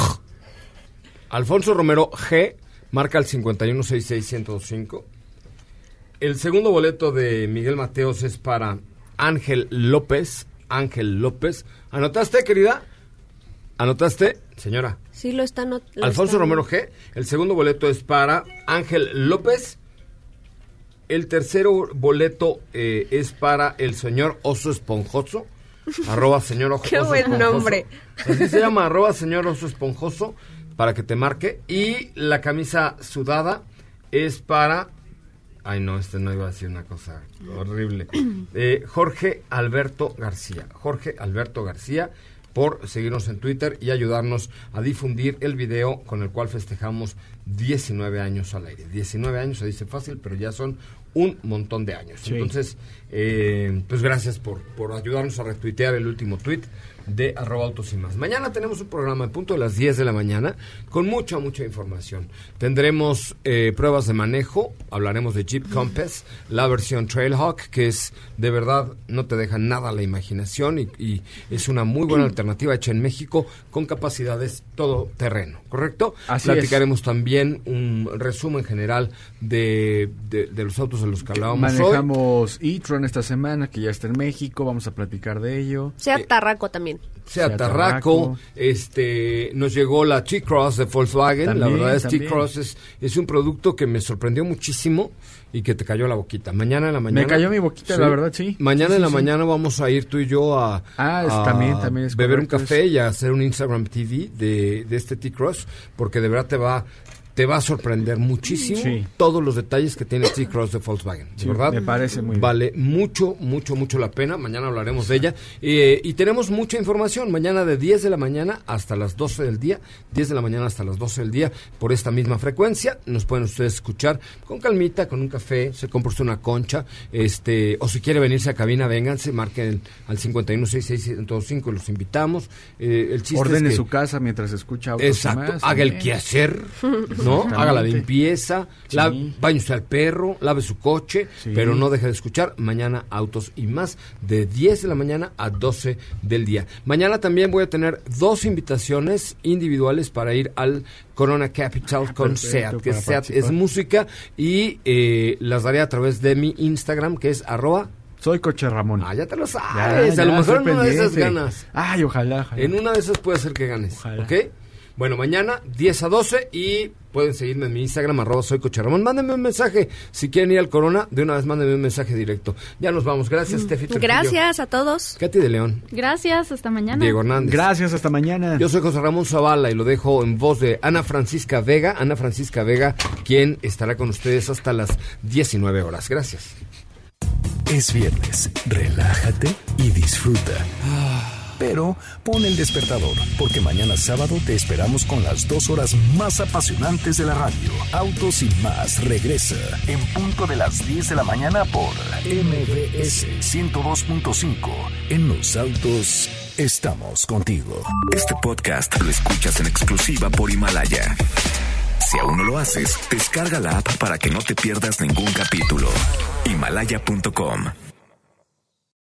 Speaker 2: Alfonso Romero G, marca el cincuenta y uno sesenta y seis ciento cinco. El segundo boleto de Miguel Mateos es para Ángel López. Ángel López. ¿Anotaste, querida? ¿Anotaste, señora?
Speaker 4: Sí, lo está... not- lo
Speaker 2: Alfonso
Speaker 4: está-
Speaker 2: Romero G. El segundo boleto es para Ángel López. El tercero boleto eh, es para el señor Oso Esponjoso. Arroba señor Ojo-
Speaker 4: Qué
Speaker 2: Oso
Speaker 4: buen
Speaker 2: Esponjoso.
Speaker 4: nombre.
Speaker 2: Así se llama, arroba señor Oso Esponjoso, para que te marque. Y la camisa sudada es para... Ay, no, este no iba a decir una cosa horrible. Eh, Jorge Alberto García. Jorge Alberto García, por seguirnos en Twitter y ayudarnos a difundir el video con el cual festejamos diecinueve años al aire. diecinueve años se dice fácil, pero ya son un montón de años.
Speaker 6: Sí.
Speaker 2: Entonces, eh, pues gracias por, por ayudarnos a retuitear el último tweet de arroba autos y más. Mañana tenemos un programa de punto de las diez de la mañana con mucha, mucha información. Tendremos eh, pruebas de manejo, hablaremos de Jeep Compass, la versión Trailhawk, que es de verdad, no te deja nada a la imaginación y, y es una muy buena alternativa hecha en México con capacidades todoterreno, ¿correcto?
Speaker 6: Así
Speaker 2: Platicaremos también un resumen general de, de, de los autos de los que hablábamos hoy.
Speaker 6: Manejamos e-tron esta semana, que ya está en México, vamos a platicar de ello.
Speaker 4: Sea
Speaker 2: Eh,
Speaker 4: Tarraco también.
Speaker 2: Sea
Speaker 6: Sea
Speaker 2: Tarraco,
Speaker 6: Tarraco.
Speaker 2: este, nos llegó la T-Cross de Volkswagen.
Speaker 6: También,
Speaker 2: la verdad es
Speaker 6: también.
Speaker 2: T-Cross es, es un producto que me sorprendió muchísimo y que te cayó la boquita. Mañana en la mañana.
Speaker 6: Me cayó mi boquita, la verdad, sí.
Speaker 2: Mañana
Speaker 6: Sí,
Speaker 2: en
Speaker 6: sí,
Speaker 2: la
Speaker 6: sí.
Speaker 2: mañana vamos a ir tú y yo a,
Speaker 6: Ah, es-
Speaker 2: a
Speaker 6: también- también es
Speaker 2: beber
Speaker 6: correcto
Speaker 2: un café
Speaker 6: eso.
Speaker 2: y a hacer un Instagram T V de, de este T-Cross, porque de verdad te va te va a sorprender muchísimo
Speaker 6: Sí.
Speaker 2: todos los detalles que tiene T-Cross de Volkswagen, de
Speaker 6: Sí,
Speaker 2: verdad.
Speaker 6: me parece muy bien.
Speaker 2: Vale mucho, mucho, mucho la pena. Mañana hablaremos de ella. Eh, y tenemos mucha información. Mañana de diez de la mañana hasta las doce del día. diez de la mañana hasta las doce del día por esta misma frecuencia. Nos pueden ustedes escuchar con calmita, con un café. Se compra usted una concha. este O si quiere venirse a cabina, vénganse. Marquen al cincuenta y uno sesenta y seis ciento cinco y los invitamos. Eh, el chiste
Speaker 6: Ordene
Speaker 2: es que...
Speaker 6: su casa mientras escucha Autos y
Speaker 2: Exacto,
Speaker 6: Más,
Speaker 2: haga el
Speaker 6: también.
Speaker 2: quehacer, ¿no? Haga la limpieza,
Speaker 6: Sí.
Speaker 2: la, bañe al perro, lave su coche,
Speaker 6: Sí.
Speaker 2: pero no deje de escuchar mañana Autos y Más, de diez de la mañana a doce del día. Mañana también voy a tener dos invitaciones individuales para ir al Corona Capital con
Speaker 6: Perfecto,
Speaker 2: SEAT, que
Speaker 6: para
Speaker 2: SEAT es
Speaker 6: participar.
Speaker 2: música, y eh, las daré a través de mi Instagram, que es arroba.
Speaker 6: Soy Coche Ramón.
Speaker 2: Ah, ya te lo
Speaker 6: Ya,
Speaker 2: sabes.
Speaker 6: ya,
Speaker 2: a lo mejor en
Speaker 6: estoy
Speaker 2: una de esas
Speaker 6: pendiente.
Speaker 2: ganas.
Speaker 6: Ay, ojalá, ojalá.
Speaker 2: En una de esas puede ser que ganes.
Speaker 6: Ojalá.
Speaker 2: ¿Ok? Bueno, mañana diez a doce y pueden seguirme en mi Instagram, arroba soy Coche Ramón. Mándenme un mensaje. Si quieren ir al Corona, de una vez mándenme un mensaje directo. Ya nos vamos. Gracias, Steffi Trujillo.
Speaker 4: Gracias a todos.
Speaker 2: Katy de León.
Speaker 5: Gracias, hasta mañana.
Speaker 2: Diego Hernández.
Speaker 6: Gracias, hasta mañana.
Speaker 2: Yo soy José Ramón Zavala y lo dejo en voz de Ana Francisca Vega. Ana Francisca Vega, quien estará con ustedes hasta las diecinueve horas. Gracias.
Speaker 1: Es viernes, relájate y disfruta. Pero pon el despertador, porque mañana sábado te esperamos con las dos horas más apasionantes de la radio. Autos y Más regresa en punto de las diez de la mañana por M B S ciento dos punto cinco. En los autos estamos contigo. Este podcast lo escuchas en exclusiva por Himalaya. Si aún no lo haces, descarga la app para que no te pierdas ningún capítulo. Himalaya punto com